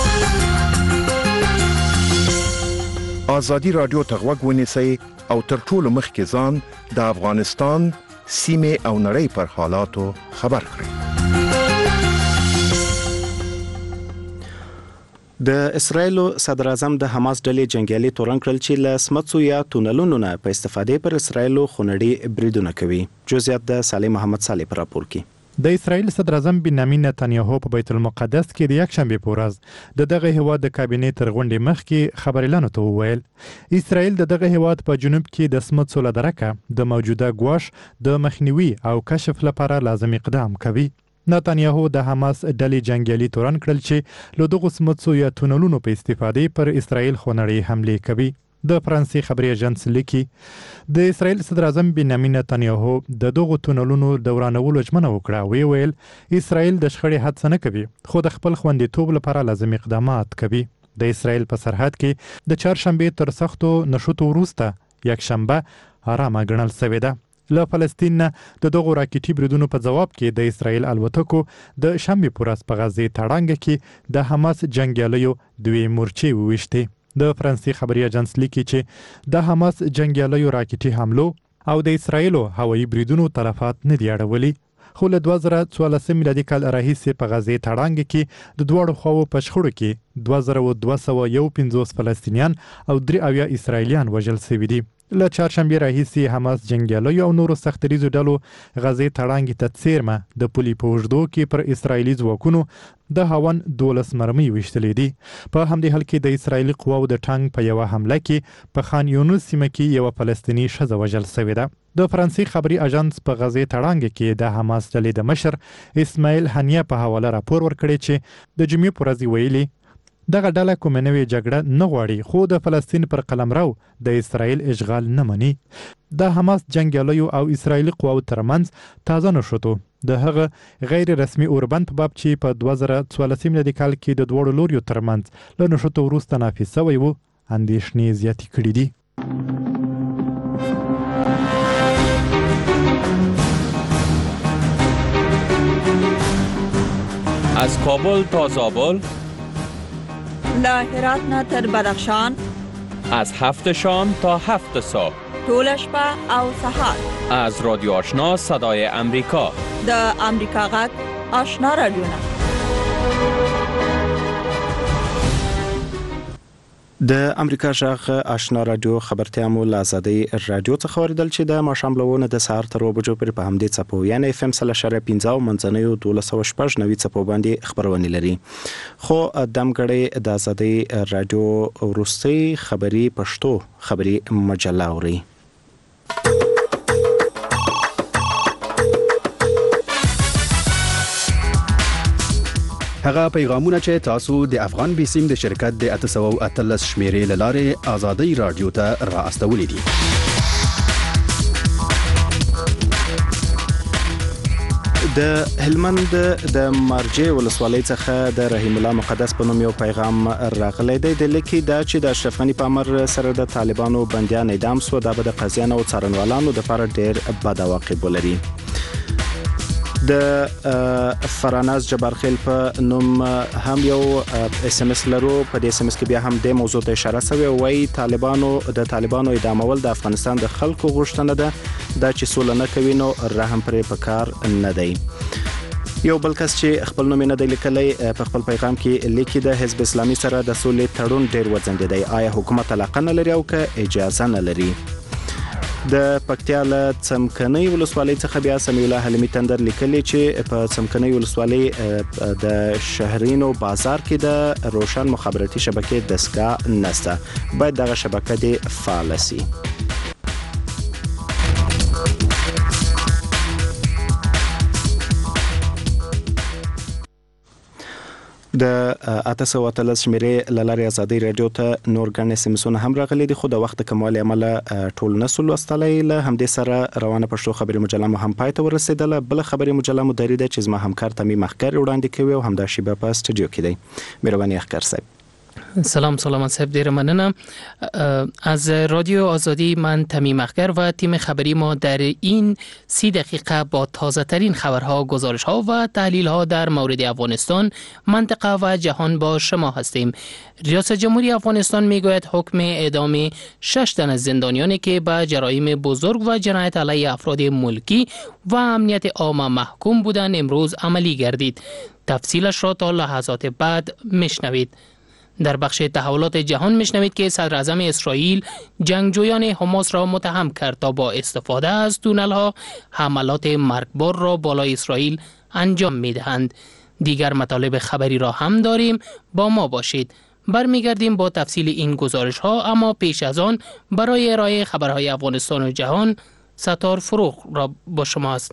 ازادي رادیو ته غوږ ونیسئ او تر ټولو مخکې ځان د افغانستان سیمې او نړۍ پر حالاتو خبر کړئ. د اسرایل صدر اعظم د حماس ډلې جنگیالي تورن کړل چې له سمڅو یا تونلونو نه په استفادې پر اسرایل خونړي بریدونه کوي. جزئیات د صالح محمد صالح پر راپور کې. د اسرایل صدر اعظم بنیامین نتانیاهو په بیت المقدس کې د یکشنبه په ورځ دغه هیواد د کابینې تر غونډې مخکې خبريالانو ته وویل اسرایل دغه هیواد په جنوب کې د سمڅو له درکه د موجوده ګواښ د مخنیوي او کشف لپاره لازم اقدام کوي. نتانیاهو د حماس ډلې جنگیالي تورن کړل چې له دغه سمڅو یا تونلونو په استفادې پر اسرایل خونړي حمله کوي. د فرانسې خبري اژانس لیکي د اسرایل صدر اعظم بنیامین نتانیاهو د دغه تونلونو دورانولو ژمنه وکړه. ویل اسرایل د شخړې حادثه نه کوي خو د خپل خوندیتوب لپاره لازم اقدامات کوي. د اسرایل په سرحد کې د چهارشنبه تر سختو نشوتو وروسته یکشنبه آرامه ګڼل شوې ده. له فلسطین نه د دغه راکټي بریدونو په جواب کې د اسرایل الوتکو د شنبه په ورځ په غزه تړانګ کې د حماس جنگیالیو دوی مورچې وویشتې. د فرانسې خبري اژانس لیکي چې د حماس جنگیالیو راکټي حملو او د اسرایلو هوایي بریدونو تلفات نه دی اړولي. خو له 2014 میلادي کال راهیسې په غزه تړانګ کې د دوړو خواو په شخړو کې 2251 فلسطینیان او 3 اسرایلیان وژل شوي دي. له چهارشنبه راهیسې حماس جنگیالیو او نورو سختریزو ډلو غزه تړانګ ته څیرمه د پولي په اوږدو کې پر اسرایلی ځواکونو د هاون 12 مرمۍ وشتلې دي. په همدې حال کې د اسرایلی قواو د ټانک په یو حمله کې په خان یونس سیمه کې یو فلسطینی ښځه وژل شوې ده. د فرانسې خبري اژانس په غزه تړانګ کې د حماس ډلې د مشر اسماعیل هنیه په حواله راپور ورکړی چې د جمعې پر ورځ ویلي دغه ډله کوم نوې جګړه نه غواړي خو د فلسطین پر قلمرو د اسرایل اشغال نه مني. د حماس جنگیالیو او اسرایلی قواو ترمنځ تازه نشوتو د هغه غیر رسمي اوربند په باب چې په 2014 میلادي کال کې د دوړو لوريو ترمنځ له نشوتو وروسته نافذ شوی وو اندېښنې زیاتې کړې دي. از کابل تا زابل، له هرات نه تر بدخشان، از 7 شام تا 7 صبح، ټول شپه او سهار، از رادیو آشنا صدای امریکا، د امریکا غږ آشنا رادیو نه. د امریکا غږ آشنا رادیو خبرتیا مو له آزادۍ رادیو څخه اوریدل چې د ماښام لونه د سهار تر 2 بجو پورې په همدې څپو یعنی FM 3.15 او منځنیو 1290 څپو باندې خبرونه لري. خو دمګړې د آزادۍ رادیو وروستي خبري پښتو خبري مجله اوري. هغه پیغامونه چې تاسو د افغان بیسیم د شرکت د 813 شمیرې لاره آزادۍ رادیو ته را استولې دي. د هلمند د مرجع ولسوالۍ څخه د رحیم الله مقدس په نوم یو پیغام راغلی دی. د لیکي دا چې د اشرف غنی په امر سره د طالبانو بنديان اعدام شو، دا به د قاضیانو او څارنوالانو د لپاره ډېر بد عواقب ولري. د فراناز جبارخیل په نوم هم یو اس ام اس لرو. په دې اس ام اس کې بیا هم د موضوع ته اشاره شوی وای طالبانو ادامول د افغانستان د خلکو غوښتنه ده دا چې سوله نه کوي نو رحم پرې پکار نه دی. یو بل کس چې خپل نوم نه دی لیکلی په خپل پیغام کې لیکي د حزب اسلامي سره د سولې تړون ډیر وځنډیدی. آیا حکومت علاقه نه لري او که اجازه نه لري؟ د پکتیا له څمکنۍ ولسوالۍ څخه بیا سمیع الله حلیمي تندر لیکلی چې په څمکنۍ ولسوالۍ د شهرینو بازار کې د روشن مخابراتي شبکې دستګاه نشته، باید دغه شبکه دې فعال شي. د 813 شمیرې لاري ازادي رادیو ته نور غن سمسونه هم راغلي دي، خو د وخت کمال عمل ټول نسل واستلای له همدې سره روانه پښتو خبري مجله مو هم پاتې ورسېدله. بل خبري مجله مو درې ده چې زما همکار تمیم اخکر وړاندې کوي او هم د شیبه په استودیو کې دی. مهرباني اخکر صاحب. سلام صاحب، دیر ممنونم. از رادیو آزادی من تمیم اخگر و تیم خبری ما در این 30 دقیقه با تازه ترین خبرها، گزارشها و تحلیلها در مورد افغانستان، منطقه و جهان با شما هستیم. ریاست جمهوری افغانستان میگوید حکم اعدام 6 تن از زندانیانی که به جرایم بزرگ و جنایت علیه افراد ملکی و امنیت عام محکوم بودند امروز عملی گردید. تفصیلش را تا لحظات بعد میشنوید. در بخش تحولات جهان میشنوید که صدر اعظم اسرائیل جنگجویان حماس را متهم کرد تا با استفاده از تونل ها حملات مرگبار را بالای اسرائیل انجام میدهند. دیگر مطالب خبری را هم داریم، با ما باشید. برمیگردیم با تفصیل این گزارش ها، اما پیش از آن برای ارائه خبرهای افغانستان و جهان ستار فروغ را با شماست.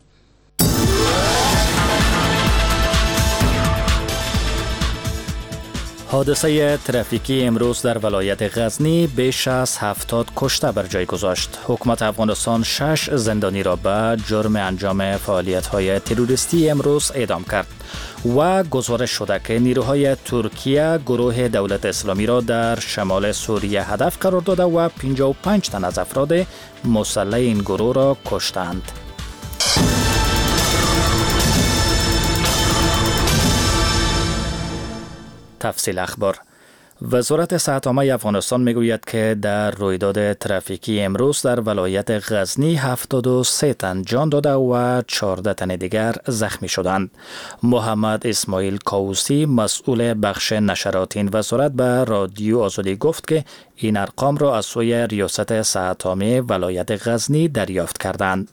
حادثه ترافیکی امروز در ولایت غزنی بیش از 70 کشته بر جای گذاشت. حکومت افغانستان 6 زندانی را به جرم انجام فعالیت‌های تروریستی امروز اعدام کرد و گزارش شده که نیروهای ترکیه گروه دولت اسلامی را در شمال سوریه هدف قرار داده و 55 تن از افراد مسلح این گروه را کشتند. تفصیل اخبار. وزارت صحت عامه افغانستان میگوید که در رویداد ترافیکی امروز در ولایت غزنی 73 تن جان داده و 14 تن دیگر زخمی شدند. محمد اسماعیل کاووسی مسئول بخش نشرات این وزارت به رادیو آزادی گفت که این ارقام را از سوی ریاست صحت عامه ولایت غزنی دریافت کردند.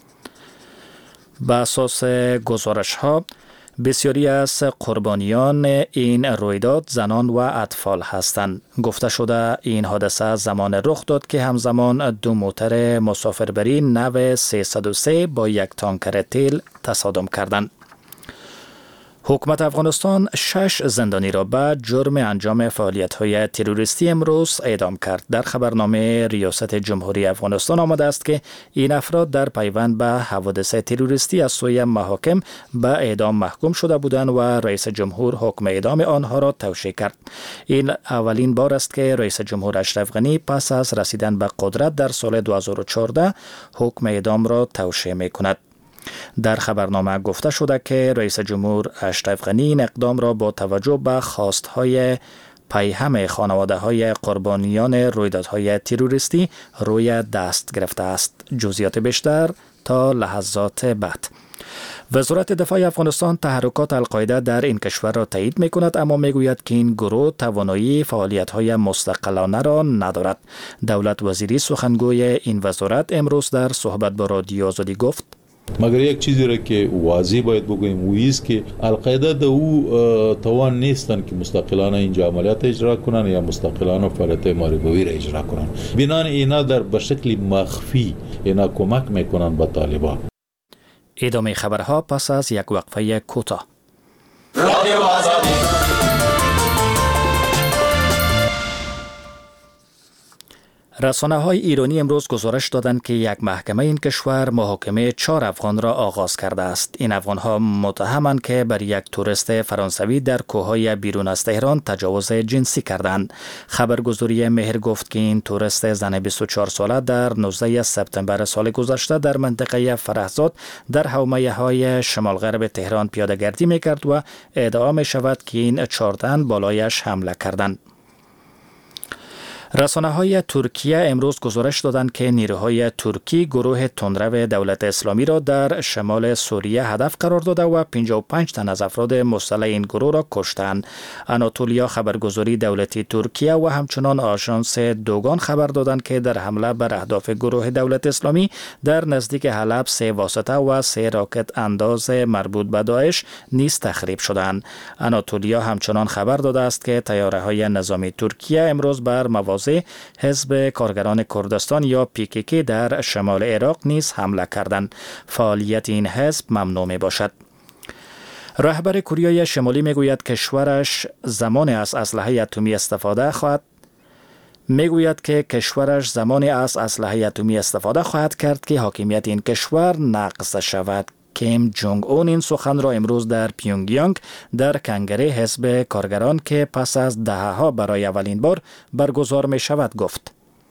به اساس گزارش ها بسیاری از قربانیان این رویداد زنان و اطفال هستند. گفته شده این حادثه زمان رخ داد که همزمان دو موتر مسافربری نو 303 با یک تانکر تیل تصادم کردند. حکومت افغانستان 6 زندانی را به جرم انجام فعالیت‌های تروریستی امروز اعدام کرد. در خبرنامه ریاست جمهوری افغانستان آمده است که این افراد در پیوند به حوادث تروریستی از سوی محاکم به اعدام محکوم شده بودند و رئیس جمهور حکم اعدام آنها را توشیح کرد. این اولین بار است که رئیس جمهور اشرف غنی پس از رسیدن به قدرت در سال 2014 حکم اعدام را توشیح می‌کند. در خبرنامه گفته شده که رئیس جمهور اشرف غنی این اقدام را با توجه به خواستهای پیهم خانواده‌های قربانیان رویدادهای تروریستی روی دست گرفته است. جزئیات بیشتر تا لحظات بعد. وزارت دفاع افغانستان تحرکات القاعده در این کشور را تایید می‌کند، اما می‌گوید که این گروه توانایی فعالیت‌های مستقلانه را ندارد. دولت وزیری سخنگوی این وزارت امروز در صحبت با رادیو آزادی گفت: مگر یک چیزی را که واضح باید بگوییم و است که القاعده در او توان نیستن که مستقلانه اینجا عملیات اجرا کنن یا مستقلانه فعالیت محاربوی را اجرا کنن. بنان اینا در به شکل مخفی اینا کمک میکنن به طالبان. ادامه خبرها پس از یک وقفه کوتاه. رسانه‌های ایرانی امروز گزارش دادند که یک محکمه این کشور محاکمه 4 افغان را آغاز کرده است. این افغان‌ها متهمند که بر یک توریست فرانسوی در کوههای بیرون از تهران تجاوز جنسی کردند. خبرگزاری مهر گفت که این توریست زن 24 ساله در 19 سپتامبر سال گذشته در منطقه فرهزاد در حومه‌های شمال غرب تهران پیاده‌گردی می‌کرد و ادعا می‌شود که این 4 تن بالایش حمله کردند. رسانه‌های ترکیه امروز گزارش دادند که نیروهای ترکی گروه تندرو دولت اسلامی را در شمال سوریه هدف قرار داده و 55 تن از افراد مسلح این گروه را کشتند. آناتولیا خبرگزاری دولتی ترکیه و همچنان آژانس دوگان خبر دادند که در حمله بر اهداف گروه دولت اسلامی در نزدیک حلب 3 واسطه و 3 راکت انداز مربوط به داعش نیز تخریب شدند. آناتولیا همچنان خبر داده است که طیاره‌های نظامی ترکیه امروز بر مواضع حزب کارگران کردستان یا PKK در شمال عراق نیز حمله کردند. فعالیت این حزب ممنوع می باشد. رهبر کره شمالی میگوید کشورش زمان از اسلحه اتمی استفاده خواهد کرد که حاکمیت این کشور نقض شود. کیم جونگ اون این سخن را امروز در پیونگیانگ در کنگره حزب کارگران که پس از دهه‌ها برای اولین بار برگزار می شود گفت.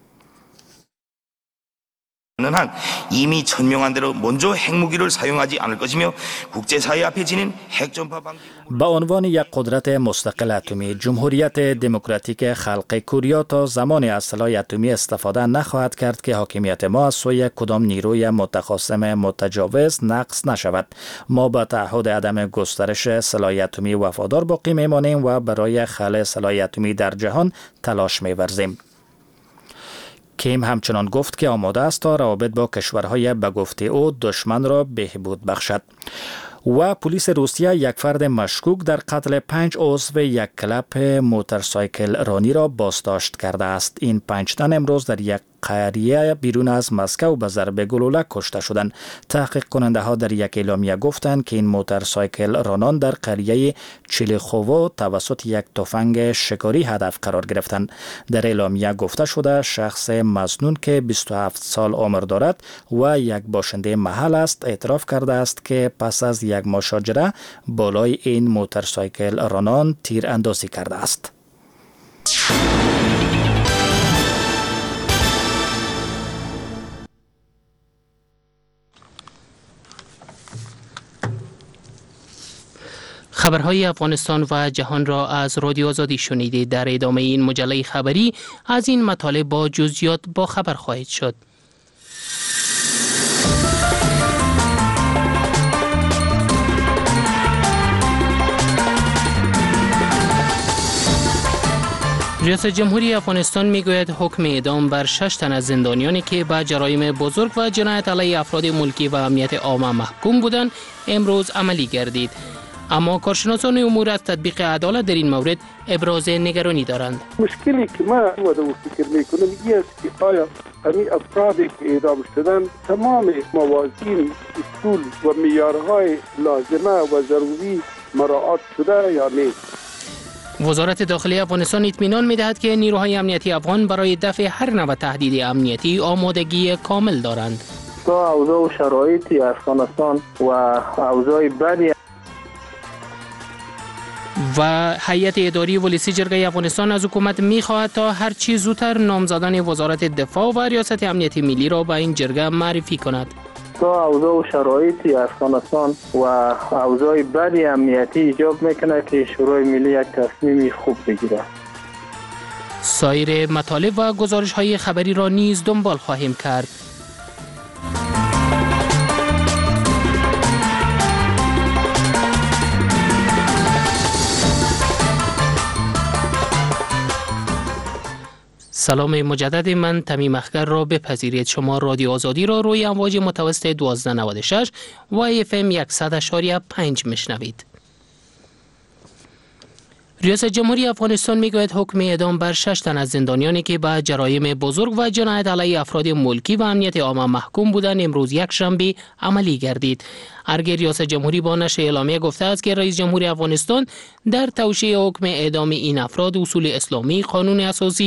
한 이미 천명한 대로 먼저 핵무기를 사용하지 않을 것이며 국제사회 앞에 지닌 핵전파 방지 به عنوان یک قدرت مستقل اتمی جمهوریت دموکراتیک خلق کره تا زمان از سلاح اتمی استفاده نخواهد کرد که حاکمیت ما از سوی کدام نیروی متخاصم متجاوز نقض نشود. ما به تعهد عدم گسترش سلاح اتمی وفادار باقی میمانیم و برای خلع سلاح اتمی در جهان تلاش می‌ورزیم. کیم همچنان گفت که آماده است تا روابط با کشورهای به گفته او دشمن را بهبود بخشد. و پلیس روسیه یک فرد مشکوک در قتل 5 عضو یک کلب موتورسایکل رانی را بازداشت کرده است. این 5 تن امروز در یک قریه بیرون از مسکو به ضرب گلوله کشته شدند. تحقیق کننده ها در یک اعلامیه گفتند که این موتورسایکل رانان در قریه چلیخوو توسط یک تفنگ شکاری هدف قرار گرفتند. در اعلامیه گفته شده شخص مظنون که 27 سال عمر دارد و یک باشنده محل است اعتراف کرده است که پس از یک مشاجره بالای این موتورسایکل رانان تیر اندازی کرده است. خبرهای افغانستان و جهان را از رادیو آزادی شنیدید. در ادامه این مجله خبری از این مطالب با جزئیات با خبر خواهید شد. ریاست جمهوری افغانستان میگوید حکم اعدام بر 6 تن از زندانیانی که به جرایم بزرگ و جنایت علیه افراد ملکی و امنیت عامه محکوم بودند امروز عملی گردید. اما کارشناسان امور از تطبیق عدالت در این مورد ابراز نگرانی دارند. مشکلی که ما فکر میکنم این است که آیا همین افرادی که اعدام شدند تمام موازین، اصول و معیارهای لازمه و ضروری مراعات شده یا نه. وزارت داخلی افغانستان اطمینان می‌دهد که نیروهای امنیتی افغان برای دفع هر نوع تهدید امنیتی آمادگی کامل دارند. تا اوضاع و شرایط افغانستان و اوضاع بدی و هیئت اداری ولسی جرگه افغانستان از حکومت می‌خواهد تا هر چه زودتر نام زدن وزارت دفاع و ریاست امنیت ملی را به این جرگه معرفی کند. تا اوضاع و شرایط افغانستان و اوضاع بدی امنیتی ایجاب میکنه که شورای ملی یک تصمیم خوب بگیره. سایر مطالب و گزارش‌های خبری را نیز دنبال خواهیم کرد. سلام مجدد، من تمیم اخگر را بپذیرید. شما رادیو آزادی را روی امواج متوسط 1296 و FM 100.5 میشنوید. ریاست جمهوری افغانستان میگوید حکم اعدام بر 6 تن از زندانیانی که به جرایم بزرگ و جنایت علیه افراد ملکی و امنیت عامه محکوم بودند امروز یک شنبه عملی گردید. ارگه ریاست جمهوری با نشر اعلامیه گفته است که رئیس جمهور افغانستان در توشیح حکم اعدام این افراد اصول اسلامی، قانون اساسی،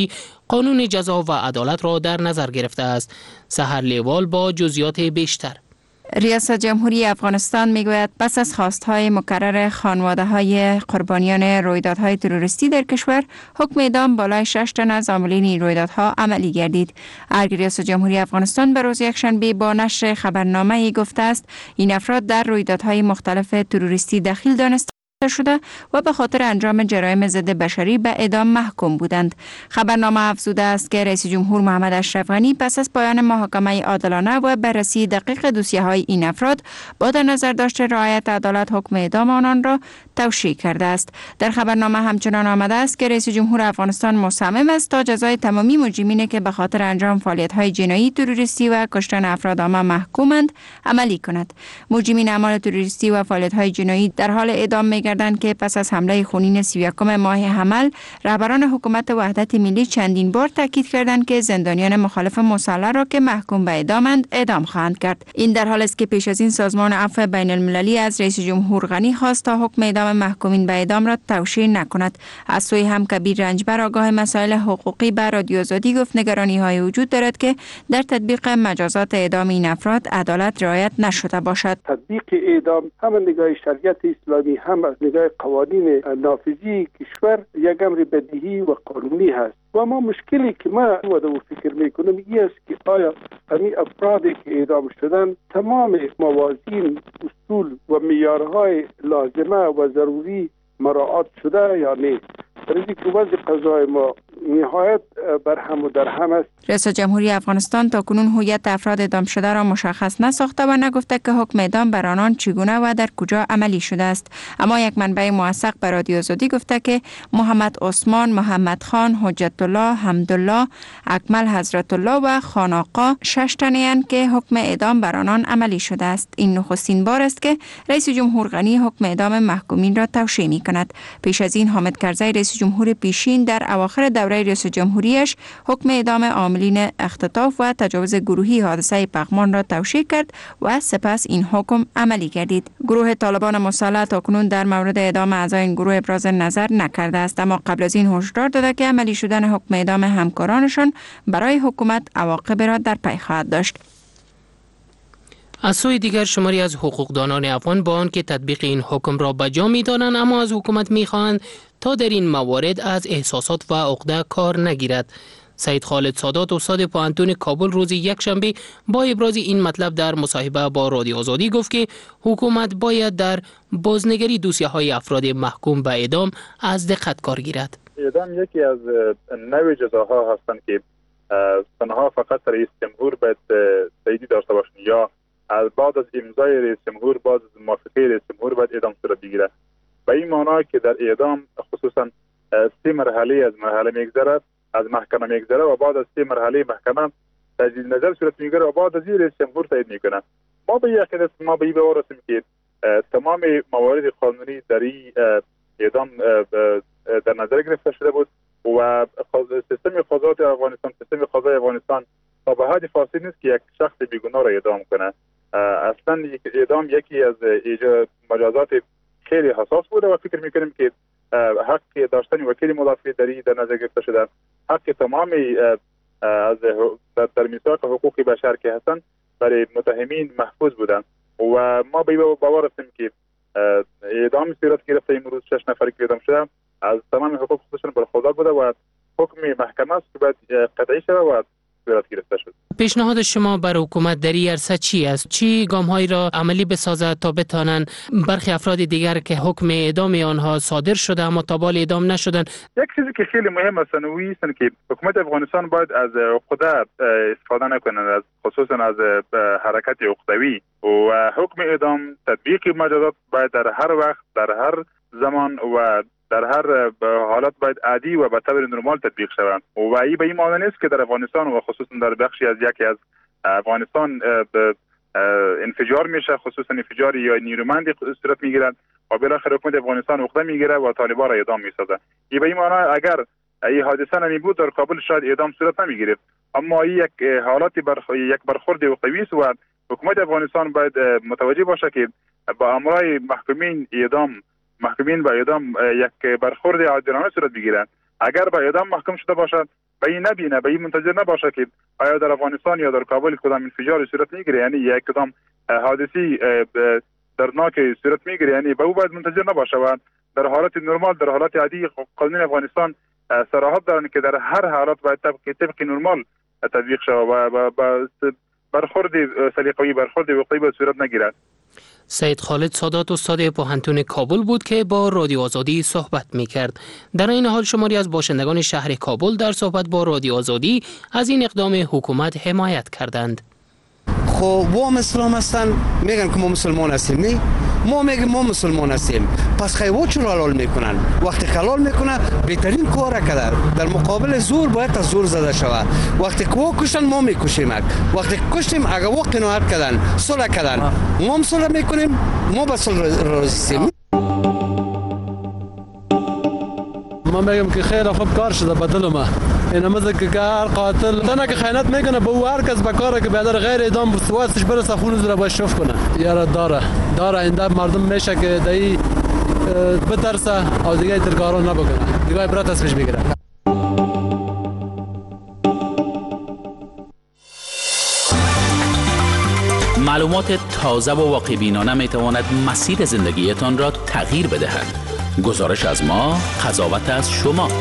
قانون جزا و عدالت را در نظر گرفته است. سحر لیوال با جزئیات بیشتر. ریاست جمهوری افغانستان میگوید پس از خواستهای مکرر خانواده‌های قربانیان رویدادهای تروریستی در کشور، حکم اعدام بالای 6 تن از عاملین این رویدادها عملی گردید. ارگ ریاست جمهوری افغانستان به روز یکشنبه با نشر خبرنامه‌ای گفته است این افراد در رویدادهای مختلف تروریستی دخیل دانسته شده و به خاطر انجام جرایم ضد بشری به اعدام محکوم بودند. خبرنامه افزوده است که رئیس جمهور محمد اشرف غنی پس از پایان محاکمه عادلانه و بررسی دقیق دوسیه‌های این افراد با در نظر داشت رعایت عدالت حکم اعدام آنان را توشیح کرده است. در خبرنامه همچنان آمده است که رئیس جمهور افغانستان مصمم است تا جزای تمامی مجرمین که به خاطر انجام فعالیت‌های جنایی تروریستی و کشتن افراد عامه محکومند عملی کند. مجرمین اعمال تروریستی و فعالیت‌های جنایی در حال اعدام می‌گردند که پس از حمله خونین 31 ماه حمل رهبران حکومت وحدت ملی چندین بار تاکید کردند که زندانیان مخالف مسلح را که محکوم به اعدامند اعدام خواهند کرد. این در حالی است که پیش از این سازمان عفو بین المللی از رئیس جمهور غنی خواست تا حکم اعدام محکومین به اعدام را توشیح نکند. از سوی هم کبیر رنجبر آگاه مسائل حقوقی به رادیو آزادی گفت نگرانی‌های وجود دارد که در تطبیق مجازات اعدام این افراد عدالت رعایت نشده باشد. تطبیق اعدام هم نگاه شریعت اسلامی هم از نگاه قوانین نافذی کشور یک امر بدیهی و قانونی هست و ما مشکلی که ما و فکر میکنم این است که آیا همین افرادی که اعدام شدن تمام موازین، اصول و معیارهای لازمه و ضروری مراعات شده یا نه. برای که وضع قضای ما نهایت برهم و درهم است. رئیس جمهوری افغانستان تا کنون هویت افراد اعدام شده را مشخص نساخته و نگفته که حکم اعدام بر آنان چگونه و در کجا عملی شده است. اما یک منبع موثق به رادیو آزادی گفته که محمد عثمان، محمد خان، حجت الله، حمدالله، اکمل حضرت الله و خان آقا 6 تنند که حکم اعدام بر آنان عملی شده است. این نخستین بار است که رئیس جمهور غنی حکم اعدام محکومین را توشیح می‌کند. پیش از این حامد کرزی رئیس جمهور پیشین در اواخر دوره رئیس جمهوریش حکم اعدام عاملین اختطاف و تجاوز گروهی حادثه پغمان را توشیح کرد و سپس این حکم عملی گردید. گروه طالبان مسلح تاکنون در مورد اعدام اعضای این گروه ابراز نظر نکرده است، اما قبل از این هشدار داده که عملی شدن حکم اعدام همکارانشان برای حکومت عواقب را در پی خواهد داشت. از سوی دیگر شماری از حقوقدانان افغان با آنکه تطبیق این حکم را بجا می‌دانند اما از حکومت می‌خواهند تا در این موارد از احساسات و عقده کار نگیرد. سید خالد سادات استاد پوهنتون کابل روز یکشنبه با ابراز این مطلب در مصاحبه با رادیو آزادی گفت که حکومت باید در بازنگری دوسیه‌های افراد محکوم به اعدام از دقت کار گیرد. اعدام یکی از نوع جزاها هستند که تنها فقط رئیس جمهور باید تایید داشته باشند یا بعد از امضای رئیس جمهور، بعد از موافقه رئیس جمهور باید اعدام صورت بگیرد. به این معنی که در اعدام خصوصا 3 مرحله از مرحله میگذرد، از محکمه میگذره و بعد از 3 مرحله محکمه تجدید نظر صورت میگیره و بعد از این رئیس جمهور تایید میکنه. ما به یقین ما به این باور هستیم که تمام موارد قانونی در این اعدام در نظر گرفته شده بود و سیستم قضات افغانستان، سیستم قضای افغانستان تا به حد فاصله نیست که یک شخص بیگناه را اعدام کنه. اصلا اعدام یکی از مجازات خیلی حساس بوده و فکر میکنیم که حق داشتن وکیل مدافع در نظر گرفته شده، حق تمام از در میثاق حقوق بشر که هستند برای متهمین محفوظ بودند و ما به باور هستیم که اعدام صورت گرفته امروز 6 نفر که اعدام شده از تمام حقوق خودشون برخوردار بوده و حکم محکمه است که باید قطعی شده و صورت گرفته شد. پیشنهاد شما بر حکومت در این عرصه چی است؟ چی گام‌هایی را عملی بسازد تا بتوانند برخی افراد دیگر که حکم اعدام آنها صادر شده اما تا بال اعدام نشدند؟ یک چیزی که خیلی مهم است نوعی است که حکومت افغانستان باید از عقده استفاده نکنه، از خصوصا از حرکت عقدوی و حکم اعدام تطبیق مجازات باید در هر وقت، در هر زمان و در هر حالت باید عادی و به طور نرمال تطبیق شود و این به این معنی نیست که در افغانستان و خصوصا در بخشی از یکی از افغانستان انفجار میشه، خصوصا انفجار یا نیرومند صورت میگیرد و بالاخره حکومت افغانستان عقده میگیره و طالبان را اعدام میسازه. این به این معنی اگر این حادثه نمی بود در کابل شاید اعدام صورت نمیگرفت، اما این یک حالت یک برخورد عقدوی است و حکومت افغانستان باید متوجه باشه که با امرای محکومین به اعدام یک برخورد عادلانه صورت بگیرند. اگر به اعدام محکوم شده باشد به این نبینه، به این منتظر نباشه که آیا در افغانستان یا در کابل کدام انفجاری صورت میگیره، یعنی یک کدام حادثی دردناک صورت میگیره، یعنی به او باید منتظر نباشه و در حالت نرمال، در حالت عادی قانون افغانستان صراحت دارن که در هر حالت باید طبق نرمال تطبیق شود و برخورد سلیقه‌ای، برخورد وقتی به صورت نگیرد. سید خالد سادات استاد پوهنتون کابل بود که با رادیو آزادی صحبت می‌کرد. در این حال شماری از باشندگان شهر کابل در صحبت با رادیو آزادی از این اقدام حکومت حمایت کردند. خب با اسلام هستن میگن که ما مسلمان هستیم، نه ما میگیم ما مسلمان هستیم، پس خیلی چرا حلال میکنن؟ وقتی حلال میکنن بهترین کار کرده، در مقابل زور باید از زور زده شود. وقتی که کشتن ما میکشیم، وقتی کشتیم اگر و قناعت کردن، صلح کردن، ما هم صلح میکنیم، ما به صلح راضییم. ما میگم که خیلی خوب کار شده بدل ما این مثل که هر قاتل تنها که خیانت میکنه به هر کس به کاره که بیادر غیر اعدام سواسش برسه خونش را باید شف کنه. یارا داره این دب مردم میشه که دایی بترسه او دیگه ترکارو نبکنه، دیگه برات اسمش بگیره. معلومات تازه و واقع‌بینانه میتواند مسیر زندگیتان را تغییر بدهد. گزارش از ما، قضاوت از شما.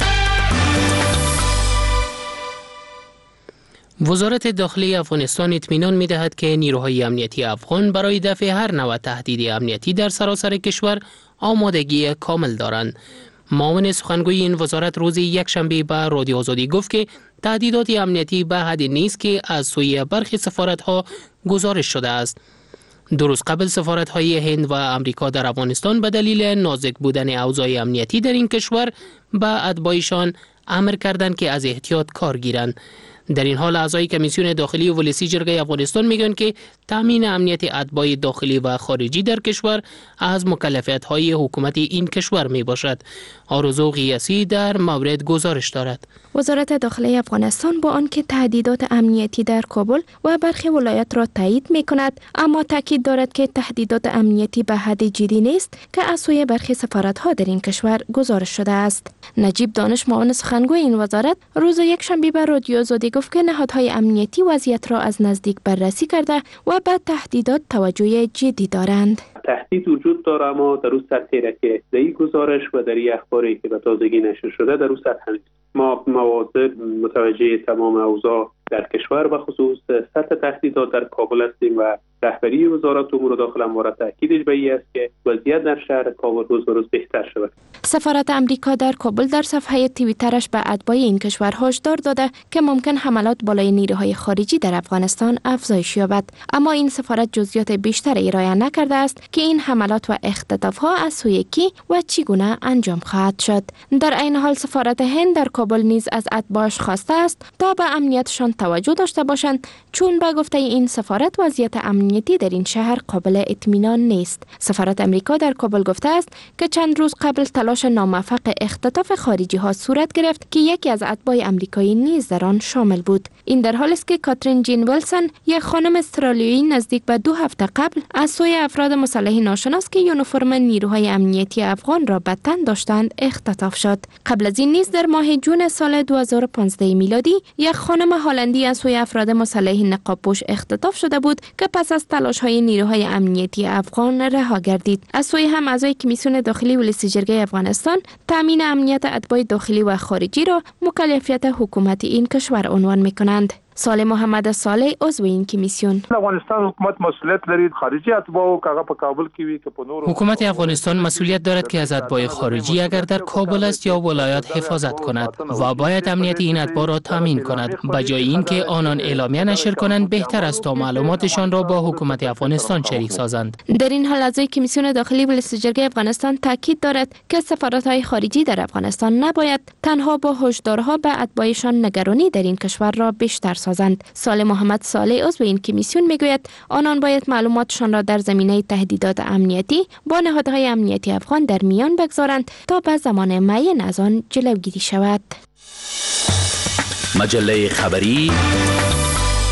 وزارت داخلی افغانستان اطمینان می‌دهد که نیروهای امنیتی افغان برای دفع هر نوع تهدید امنیتی در سراسر کشور آمادگی کامل دارند. معاون سخنگوی این وزارت روز یکشنبه به رادیو آزادی گفت که تهدیدات امنیتی به حدی نیست که از سوی برخی سفارت‌ها گزارش شده است. دو روز قبل سفارت‌های هند و امریکا در افغانستان به دلیل نازک بودن اوضاع امنیتی در این کشور به اتباعشان امر کردند که از احتیاط کار گیرند. در این حال اعضای کمیسیون داخلی ولسی جرگه افغانستان میگن که تامین امنیت اتباع داخلی و خارجی در کشور از مکلفیت‌های حکومت این کشور میباشد. آرزو قیاسی در مورد گزارش دارد. وزارت داخلی افغانستان با آنکه تهدیدات امنیتی در کابل و برخی ولایت را تایید میکند، اما تاکید دارد که تهدیدات امنیتی به حد جدی نیست که از سوی برخی سفارت‌ها در این کشور گزارش شده است. نجیب دانش معاون سخنگوی این وزارت روز یکشنبه به رادیو آزادی گفت که نهادهای امنیتی وضعیت را از نزدیک بررسی کرده و به تهدیدات توجه جدی دارند. تهدید وجود داره، اما در اون سطحی که در این گزارش و در این اخباری که به تازگی نشر شده در اون سطح نیست. ما مواظب متوجه تمام اوضاع در کشور و خصوص سطح تهدیدات در کابل هستیم و رهبری وزارت امور داخل همواره تاکیدش به این است که وضعیت در شهر کابل روز به روز بهتر شود. سفارت امریکا در کابل در صفحه توییترش به اتباع این کشور هشدار داده که ممکن حملات بالای نیروهای خارجی در افغانستان افزایش یابد، اما این سفارت جزئیات بیشتر ارائه نکرده است که این حملات و اختطاف‌ها از سوی کی و چگونه انجام خواهد شد. در این حال سفارت هند در کابل نیز از اتباعش خواسته است تا به امنیتشان توجه داشته باشند، چون به گفته این سفارت وضعیت امنیتی در این شهر قابل اطمینان نیست. سفارت امریکا در کابل گفته است که چند روز قبل تلاش ناموفق اختطاف خارجی ها صورت گرفت که یکی از اتباع امریکایی نیز در آن شامل بود. این در حالی است که کاترین جین ویلسون، یک خانم استرالیایی، نزدیک به 2 هفته قبل از سوی افراد مسلح ناشناس که یونیفرم نیروهای امنیتی افغان را به تن داشتند اختطاف شد. قبل از این نیز در ماه جون سال 2015 میلادی یک خانم هلندی از سوی افراد مسلح نقاب‌پوش اختطاف شده بود که پس از تلاش‌های نیروهای امنیتی افغان رها گردید. از سوی هم اعضای کمیسیون داخلی ولسی جرگه افغانستان تامین امنیت اتباع داخلی و خارجی را مکلفیت حکومت این کشور عنوان می‌کنند. صالح محمد صالح عضو این کمیسیون: افغانستان حکومت مسئولیت دارید خارجی اتباع که په کابل کې وي که په نور. حکومت افغانستان مسئولیت دارد که از اتباع خارجی اگر در کابل است یا ولایات حفاظت کند و باید امنیت این اتباع را تامین کند. به جای اینکه آنان اعلامیه نشر کنند، بهتر است تا معلوماتشان را با حکومت افغانستان شریک سازند. در این حال اعضای کمیسیون داخلی ولسی جرگه افغانستان تاکید دارد که سفارت‌های خارجی در افغانستان نباید تنها با هشدارها به اتباعشان نگرانی در این کشور را بیشتر سازند. صالح محمد صالح عضو این کمیسیون میگوید آنان باید معلوماتشان را در زمینه تهدیدات امنیتی با نهادهای امنیتی افغان در میان بگذارند تا به زمان معین از آن جلوگیری شود. مجله خبری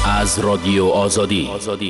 از رادیو آزادی.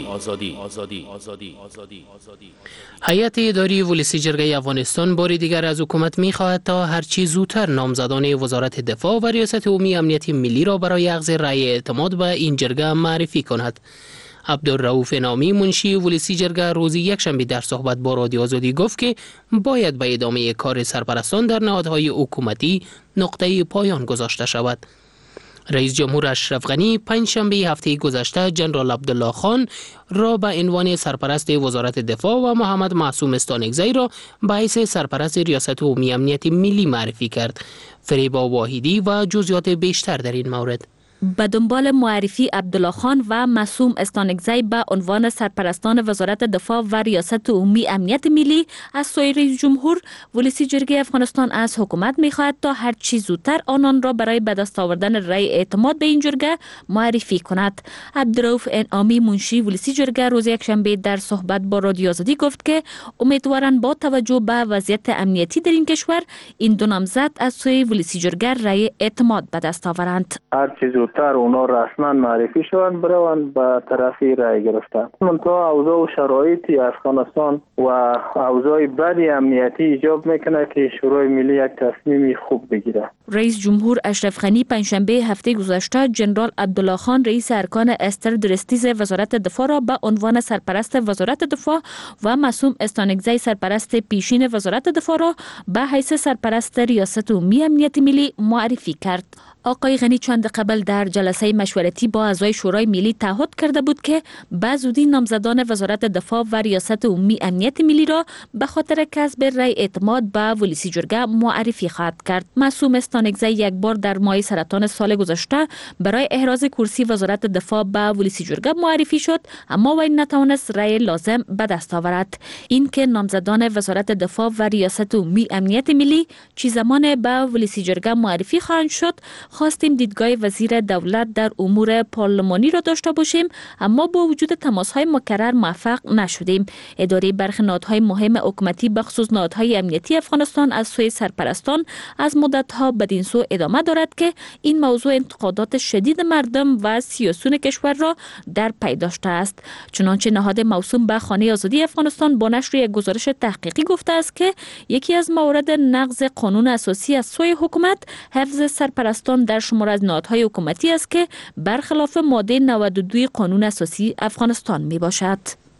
هیئت اداری ولسی جرگه افغانستان بار دیگر از حکومت می‌خواهد تا هرچی زودتر نامزدان وزارت دفاع و ریاست عمومی امنیت ملی را برای اخذ رأی اعتماد به این جرگه معرفی کند. عبدالرؤوف نامی منشی ولسی جرگه روز یکشنبه در صحبت با رادیو آزادی گفت که باید به ادامه کار سرپرستان در نهادهای حکومتی نقطه پایان گذاشته شود. رئیس جمهور اشرف غنی پنجشنبه هفته گذشته جنرال عبدالله خان را به عنوان سرپرست وزارت دفاع و محمد معصوم استانکزی را به حیث سرپرست ریاست عمومی امنیت ملی معرفی کرد. فریبا واحدی و جزئیات بیشتر در این مورد. به دنبال معرفی عبدالله خان و معصوم استانکزی به عنوان سرپرستان وزارت دفاع و ریاست عمومی امنیت ملی از سوی رئیس جمهور ولسی جرگه افغانستان از حکومت می‌خواهد تا هر چی زودتر آنان را برای به دست آوردن رأی اعتماد به این جرگه معرفی کند. عبدالرؤوف نامی منشی ولسی جرگه روز یکشنبه در صحبت با رادیو آزادی گفت که امیدوارند با توجه به وضعیت امنیتی در این کشور این دو نامزد از سوی ولسی جرگه رأی اعتماد به دست آورند. زودتر اونا رسما معرفی شوند بروند به طرفی رای گرفتن. منتها اوضاع و شرایطی افغانستان و اوضاع بدی امنیتی ایجاب میکنه که شورای ملی یک تصمیمی خوب بگیره. رئیس جمهور اشرف غنی پنجشنبه هفته گذشته جنرال عبدالله خان رئیس ارکان استر درستیز وزارت دفاع را به عنوان سرپرست وزارت دفاع و معصوم استانکزی سرپرست پیشین وزارت دفاع را به حیث سرپرست ریاست عمومی امنیت ملی معرفی کرد. آقای غنی چند قبل در جلسه مشورتی با اعضای شورای ملی تعهد کرده بود که به زودی نامزدان وزارت دفاع و ریاست عمومی امنیت ملی را به خاطر کسب رأی اعتماد به ولسی جرگه معرفی خواهد کرد. معصوم استانکزی یک بار در ماه سرطان سال گذشته برای احراز کرسی وزارت دفاع به ولسی جرگه معرفی شد، اما وی نتوانست رأی لازم به دست آورد. این که نامزدان وزارت دفاع و ریاست عمومی امنیت ملی چه زمان به ولسی جرگه معرفی خواهند شد، خواستیم دیدگاه وزیر دولت در امور پارلمانی را داشته باشیم، اما با وجود تماس‌های مکرر موفق نشدیم. اداره برخی نهادهای مهم حکومتی بخصوص نهادهای امنیتی افغانستان از سوی سرپرستان از مدت‌ها بدین سو ادامه دارد که این موضوع انتقادات شدید مردم و سیاسیون کشور را در پی داشته است. چنانچه نهاد موسوم به خانه آزادی افغانستان با نشر یک گزارش تحقیقی گفته است که یکی از موارد نقض قانون اساسی از سوی حکومت حفظ سرپرستان در شمار از نهادهای حکومتی است که برخلاف ماده 92 قانون اساسی افغانستان می باشد.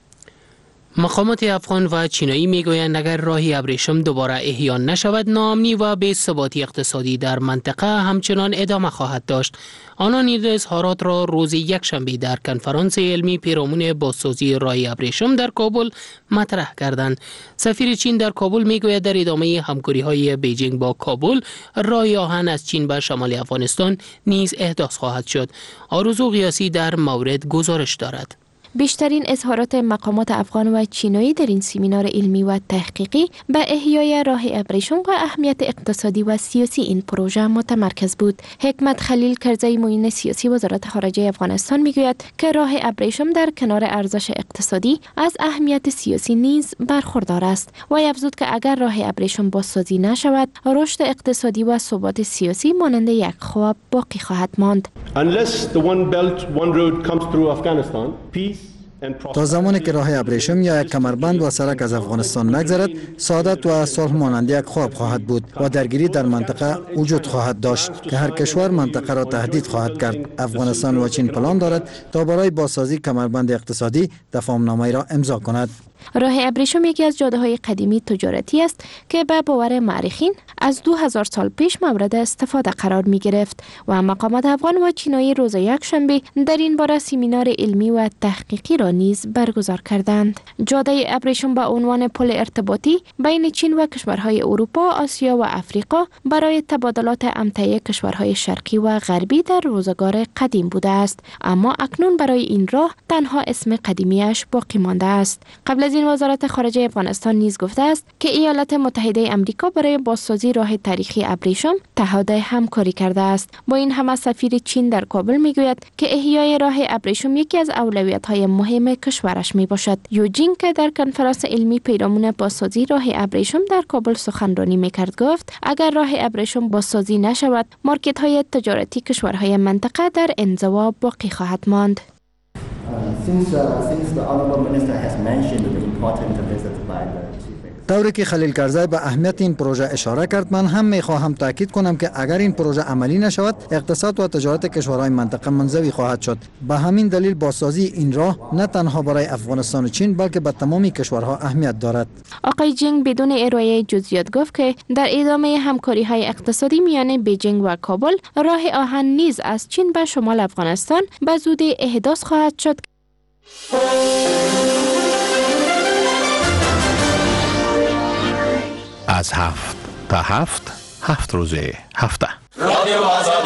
مقامات افغان و چینایی میگویند اگر راه ابریشم دوباره احیا نشود، ناامنی و بی‌ثباتی اقتصادی در منطقه همچنان ادامه خواهد داشت. آنان این اظهارات را روز یکشنبه در کنفرانس علمی پیرامون بازسازی راه ابریشم در کابل مطرح کردند. سفیر چین در کابل میگوید در ادامه همکاری‌های بیجینگ با کابل، راه آهن از چین به شمال افغانستان نیز احداث خواهد شد. آرزو قیاسی در مورد گزارش دارد. بیشترین اظهارات مقامات افغان و چینایی در این سمینار علمی و تحقیقی به احیای راه ابریشم و اهمیت اقتصادی و سیاسی این پروژه متمرکز بود. حکمت خلیل کرزی معین سیاسی وزارت خارجه افغانستان میگوید که راه ابریشم در کنار ارزش اقتصادی از اهمیت سیاسی نیز برخوردار است و افزود که اگر راه ابریشم بازسازی نشود، رشد اقتصادی و ثبات سیاسی مانند یک خواب باقی خواهد ماند. Unless the one belt one road comes through Afghanistan, peace تا زمانی که راه ابریشم یا یک کمربند و سرک از افغانستان نگذرد، سعادت و صلح مانند یک خواب خواهد بود و درگیری در منطقه وجود خواهد داشت که هر کشور منطقه را تهدید خواهد کرد. افغانستان و چین پلان دارد تا برای بازسازی کمربند اقتصادی تفاهم‌نامه را امضا کند. راه ابریشم یکی از جاده‌های قدیمی تجارتی است که به باور مورخین از 2000 سال پیش مورد استفاده قرار می گرفت و مقامات افغان و چینایی روز یکشنبه در این باره سمینار علمی و تحقیقی را نیز برگزار کردند. جاده ابریشم به عنوان پل ارتباطی بین چین و کشورهای اروپا، آسیا و افریقا برای تبادلات امتعه کشورهای شرقی و غربی در روزگار قدیم بوده است، اما اکنون برای این راه تنها اسم قدیمیش باقی مانده است. قبل از این وزارت خارجه افغانستان نیز گفته است که ایالات متحده آمریکا برای بازسازی راه تاریخی ابریشم تعهد همکاری کرده است. با این همه سفیر چین در کابل میگوید که احیای راه ابریشم یکی از اولویت‌های مهم کشورش میباشد. یوجینگ که در کنفرانس علمی پیرامون بازسازی راه ابریشم در کابل سخنرانی میکرد گفت اگر راه ابریشم بازسازی نشود، مارکت‌های تجارتی کشورهای منطقه در انزوا باقی خواهد ماند. طوری که خلیل کرزی به اهمیت این پروژه اشاره کرد، من هم میخواهم تاکید کنم که اگر این پروژه عملی نشود، اقتصاد و تجارت کشورهای منطقه منزوی خواهد شد. به همین دلیل بازسازی این راه نه تنها برای افغانستان و چین بلکه به تمامی کشورها اهمیت دارد. آقای جنگ بدون ارائه جزئیات گفت که در ادامه همکاری‌های اقتصادی میان بیجینگ و کابل، راه آهن نیز از چین به شمال افغانستان به زودی احداث خواهد شد. از 7 تا 7 روز هفته. رادیو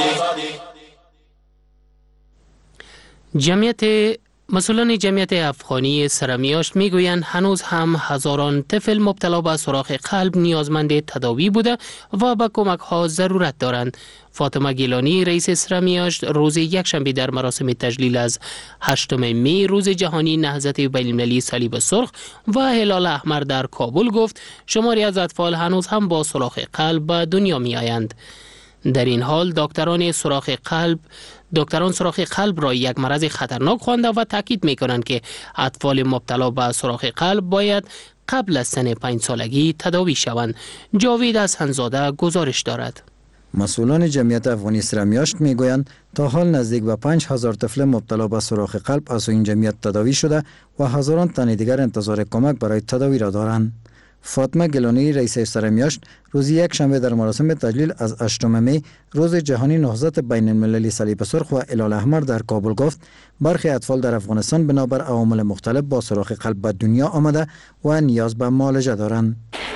آزادی. مسئولان جمعیت افغانی سرمیاشت میگویند هنوز هم هزاران طفل مبتلا به سوراخ قلب نیازمند تداوی بوده و به کمک ها ضرورت دارند. فاطمه گیلانی رئیس سرمیاشت روز یکشنبه در مراسم تجلیل از 8 می روز جهانی نهضت بین‌المللی صلیب سرخ و هلال احمر در کابل گفت شماری از اطفال هنوز هم با سوراخ قلب به دنیا می آیند. در این حال دکتران سوراخ قلب را یک مرض خطرناک خوانده و تاکید می‌کنند که اطفال مبتلا به سوراخ قلب باید قبل از سن 5 سالگی تداوی شوند. جاوید حسن‌زاده گزارش دارد. مسئولان جمعیت افغانی سرمیاشت میگویند تا حال نزدیک به 5000 طفل مبتلا به سوراخ قلب از این جمعیت تداوی شده و هزاران تن دیگر انتظار کمک برای تداوی را دارند. فاطمه گیلانی رئیس سرمیاشت روز یکشنبه در مراسم تجلیل از 8 می روز جهانی نهضت بین المللی صلیب سرخ و هلال احمر در کابل گفت برخی اطفال در افغانستان بنابر عوامل مختلف با سوراخ قلب به دنیا آمده و نیاز به معالجه دارند.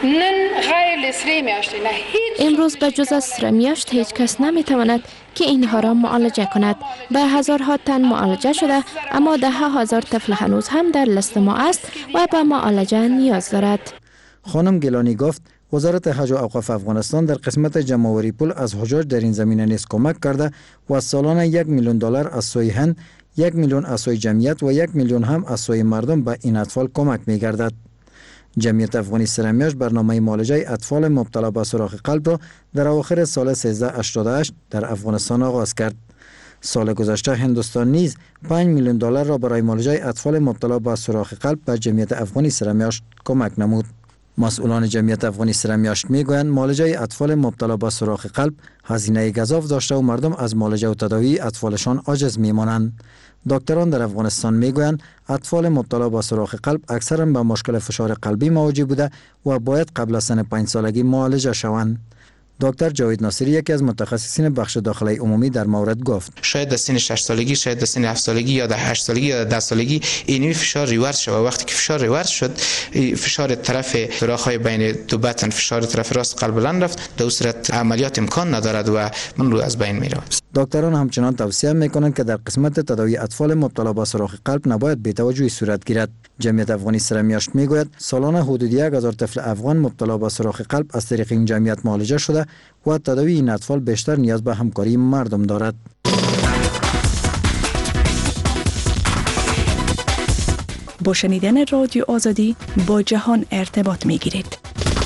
امروز به جز از سرمیاشت هیچ کس نمیتواند که اینها را معالجه کند. به هزارها تن معالجه شده، اما 10,000 طفل هنوز هم در لیست ما است و به معالجه نیاز دارد. خانم گیلانی گفت وزارت حج و اوقاف افغانستان در قسمت جمع‌آوری پول از حجاج در این زمینه نیز کمک کرده و سالانه $1 میلیون از سوی هند، 1 میلیون از سوی جمعیت و 1 میلیون هم از سوی مردم به این اطفال کمک می‌گردد. جمعیت افغانی سرمیاشت برنامه معالجه اطفال مبتلا به سوراخ قلب را در اواخر سال 1388 در افغانستان آغاز کرد. سال گذشته هندوستان نیز $5 میلیون را برای معالجه اطفال مبتلا به سوراخ قلب به جمعیت افغانی سرمیاشت کمک نمود. مسئولان جمعیت افغانی سرمیاشت میگویند معالجه اطفال مبتلا به سوراخ قلب هزینه گزاف داشته و مردم از معالجه و تداوی اطفالشان عاجز میمانند. دکتران در افغانستان میگویند اطفال مبتلا به سوراخ قلب اکثرا به مشکل فشار قلبی مواجه بوده و باید قبل از سن 5 سالگی معالجه شوند. دکتر جاوید ناصری یکی از متخصصین بخش داخلی عمومی در مورد گفت شاید در سن 6 سالگی، شاید در سن 7 سالگی یا در 8 سالگی یا در 10 سالگی اینوی فشار ریورس شد. وقتی که فشار ریورس شد، فشار طرف سوراخ‌های بین دو بطن، فشار طرف راست قلب بلند رفت، در صورت عملیات امکان ندارد و من رو از بین میرود. دکتران همچنان توصیه میکنند که در قسمت تداوی اطفال مبتلا به سوراخ قلب نباید بی‌توجهی صورت گیرد. جمعیت افغانی سرمیاشت میگوید سالانه حدود 1000 طفل افغان مبتلا به سوراخ قلب از طریق این جمعیت معالجه شده و تداوی این اطفال بیشتر نیاز به همکاری مردم دارد. با شنیدن رادیو آزادی با جهان ارتباط میگیرید.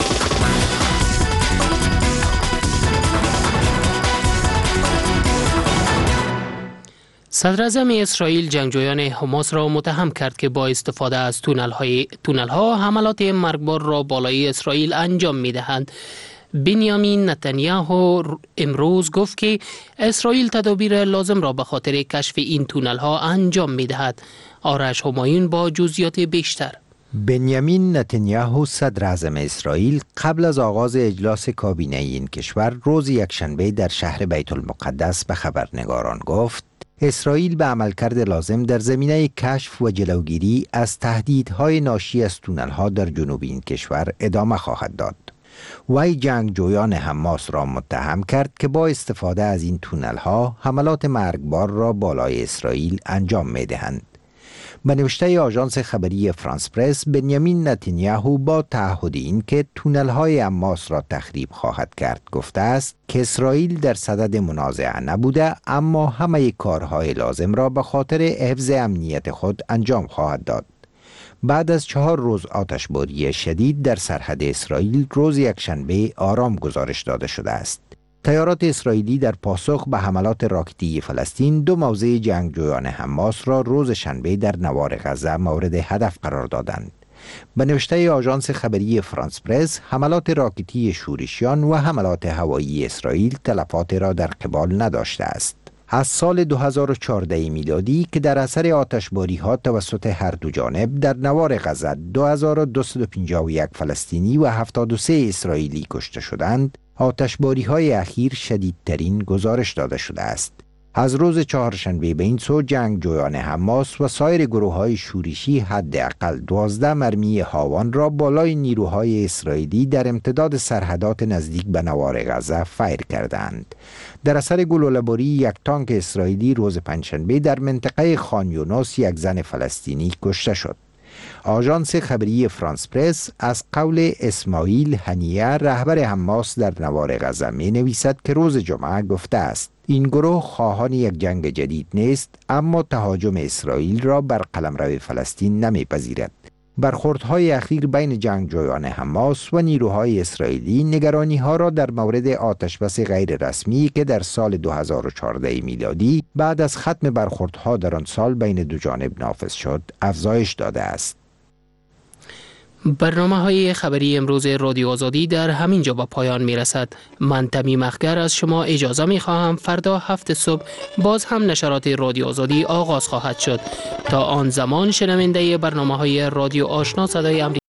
صدر اعظم اسرائیل جنگجویان حماس را متهم کرد که با استفاده از تونل‌ها حملات مرگبار را بالای اسرائیل انجام می‌دهند. بنیامین نتانیاهو امروز گفت که اسرائیل تدابیر لازم را به خاطر کشف این تونل‌ها انجام می‌دهد. آرش همایون با جزئیات بیشتر. بنیامین نتانیاهو صدر اعظم اسرائیل قبل از آغاز اجلاس کابینه این کشور روز یکشنبه در شهر بیت المقدس به خبرنگاران گفت اسرائیل به عملکرد لازم در زمینه کشف و جلوگیری از تهدیدهای ناشی از تونل‌ها در جنوب این کشور ادامه خواهد داد. وی جنگجویان حماس را متهم کرد که با استفاده از این تونل‌ها حملات مرگبار را بالای اسرائیل انجام می‌دهند. به نوشته آژانس خبری فرانس پرس، بنیامین نتانیاهو با تعهد این که تونل‌های حماس را تخریب خواهد کرد گفته است که اسرائیل در صدد منازعه نبوده، اما همه کارهای لازم را به خاطر حفظ امنیت خود انجام خواهد داد. بعد از 4 روز آتشباری شدید در سرحد اسرائیل روز یکشنبه آرام گزارش داده شده است. تیارات اسرائیلی در پاسخ به حملات راکتی فلسطین 2 موضع جنگجویان حماس را روز شنبه در نوار غزه مورد هدف قرار دادند. به نوشته آژانس خبری فرانس پرس، حملات راکتی شورشیان و حملات هوایی اسرائیل تلفات را در قبال نداشته است. از سال 2014 میلادی که در اثر آتشباری ها توسط هر دو جانب در نوار غزه 2251 فلسطینی و 73 اسرائیلی کشته شدند، آتشباری های اخیر شدیدترین گزارش داده شده است. از روز چهارشنبه به این سو جنگجویان حماس و سایر گروه های شورشی حداقل 12 مرمی هاوان را بالای نیروهای اسرائیلی در امتداد سرحدات نزدیک به نوار غزه فیر کردند. در اثر گلوله‌باری یک تانک اسرائیلی روز پنجشنبه در منطقه خان یونس یک زن فلسطینی کشته شد. آژانس خبری فرانس پرس از قول اسماعیل هنیه رهبر حماس در نوار غزه می نویسد که روز جمعه گفته است این گروه خواهان یک جنگ جدید نیست، اما تهاجم اسرائیل را بر قلمرو فلسطین نمیپذیرد. برخوردهای اخیر بین جنگجویان حماس و نیروهای اسرائیلی نگرانی‌ها را در مورد آتشبس غیر رسمی که در سال 2014 میلادی بعد از ختم برخوردها در آن سال بین دو جانب نافذ شد افزایش داده است. برنامه‌های خبری امروز رادیو آزادی در همین جا به پایان می‌رسد. من تمیم اخگر از شما اجازه می‌خواهم. فردا 7 صبح باز هم نشرات رادیو آزادی آغاز خواهد شد. تا آن زمان شنونده برنامه‌های رادیو آشنا صدای امریکا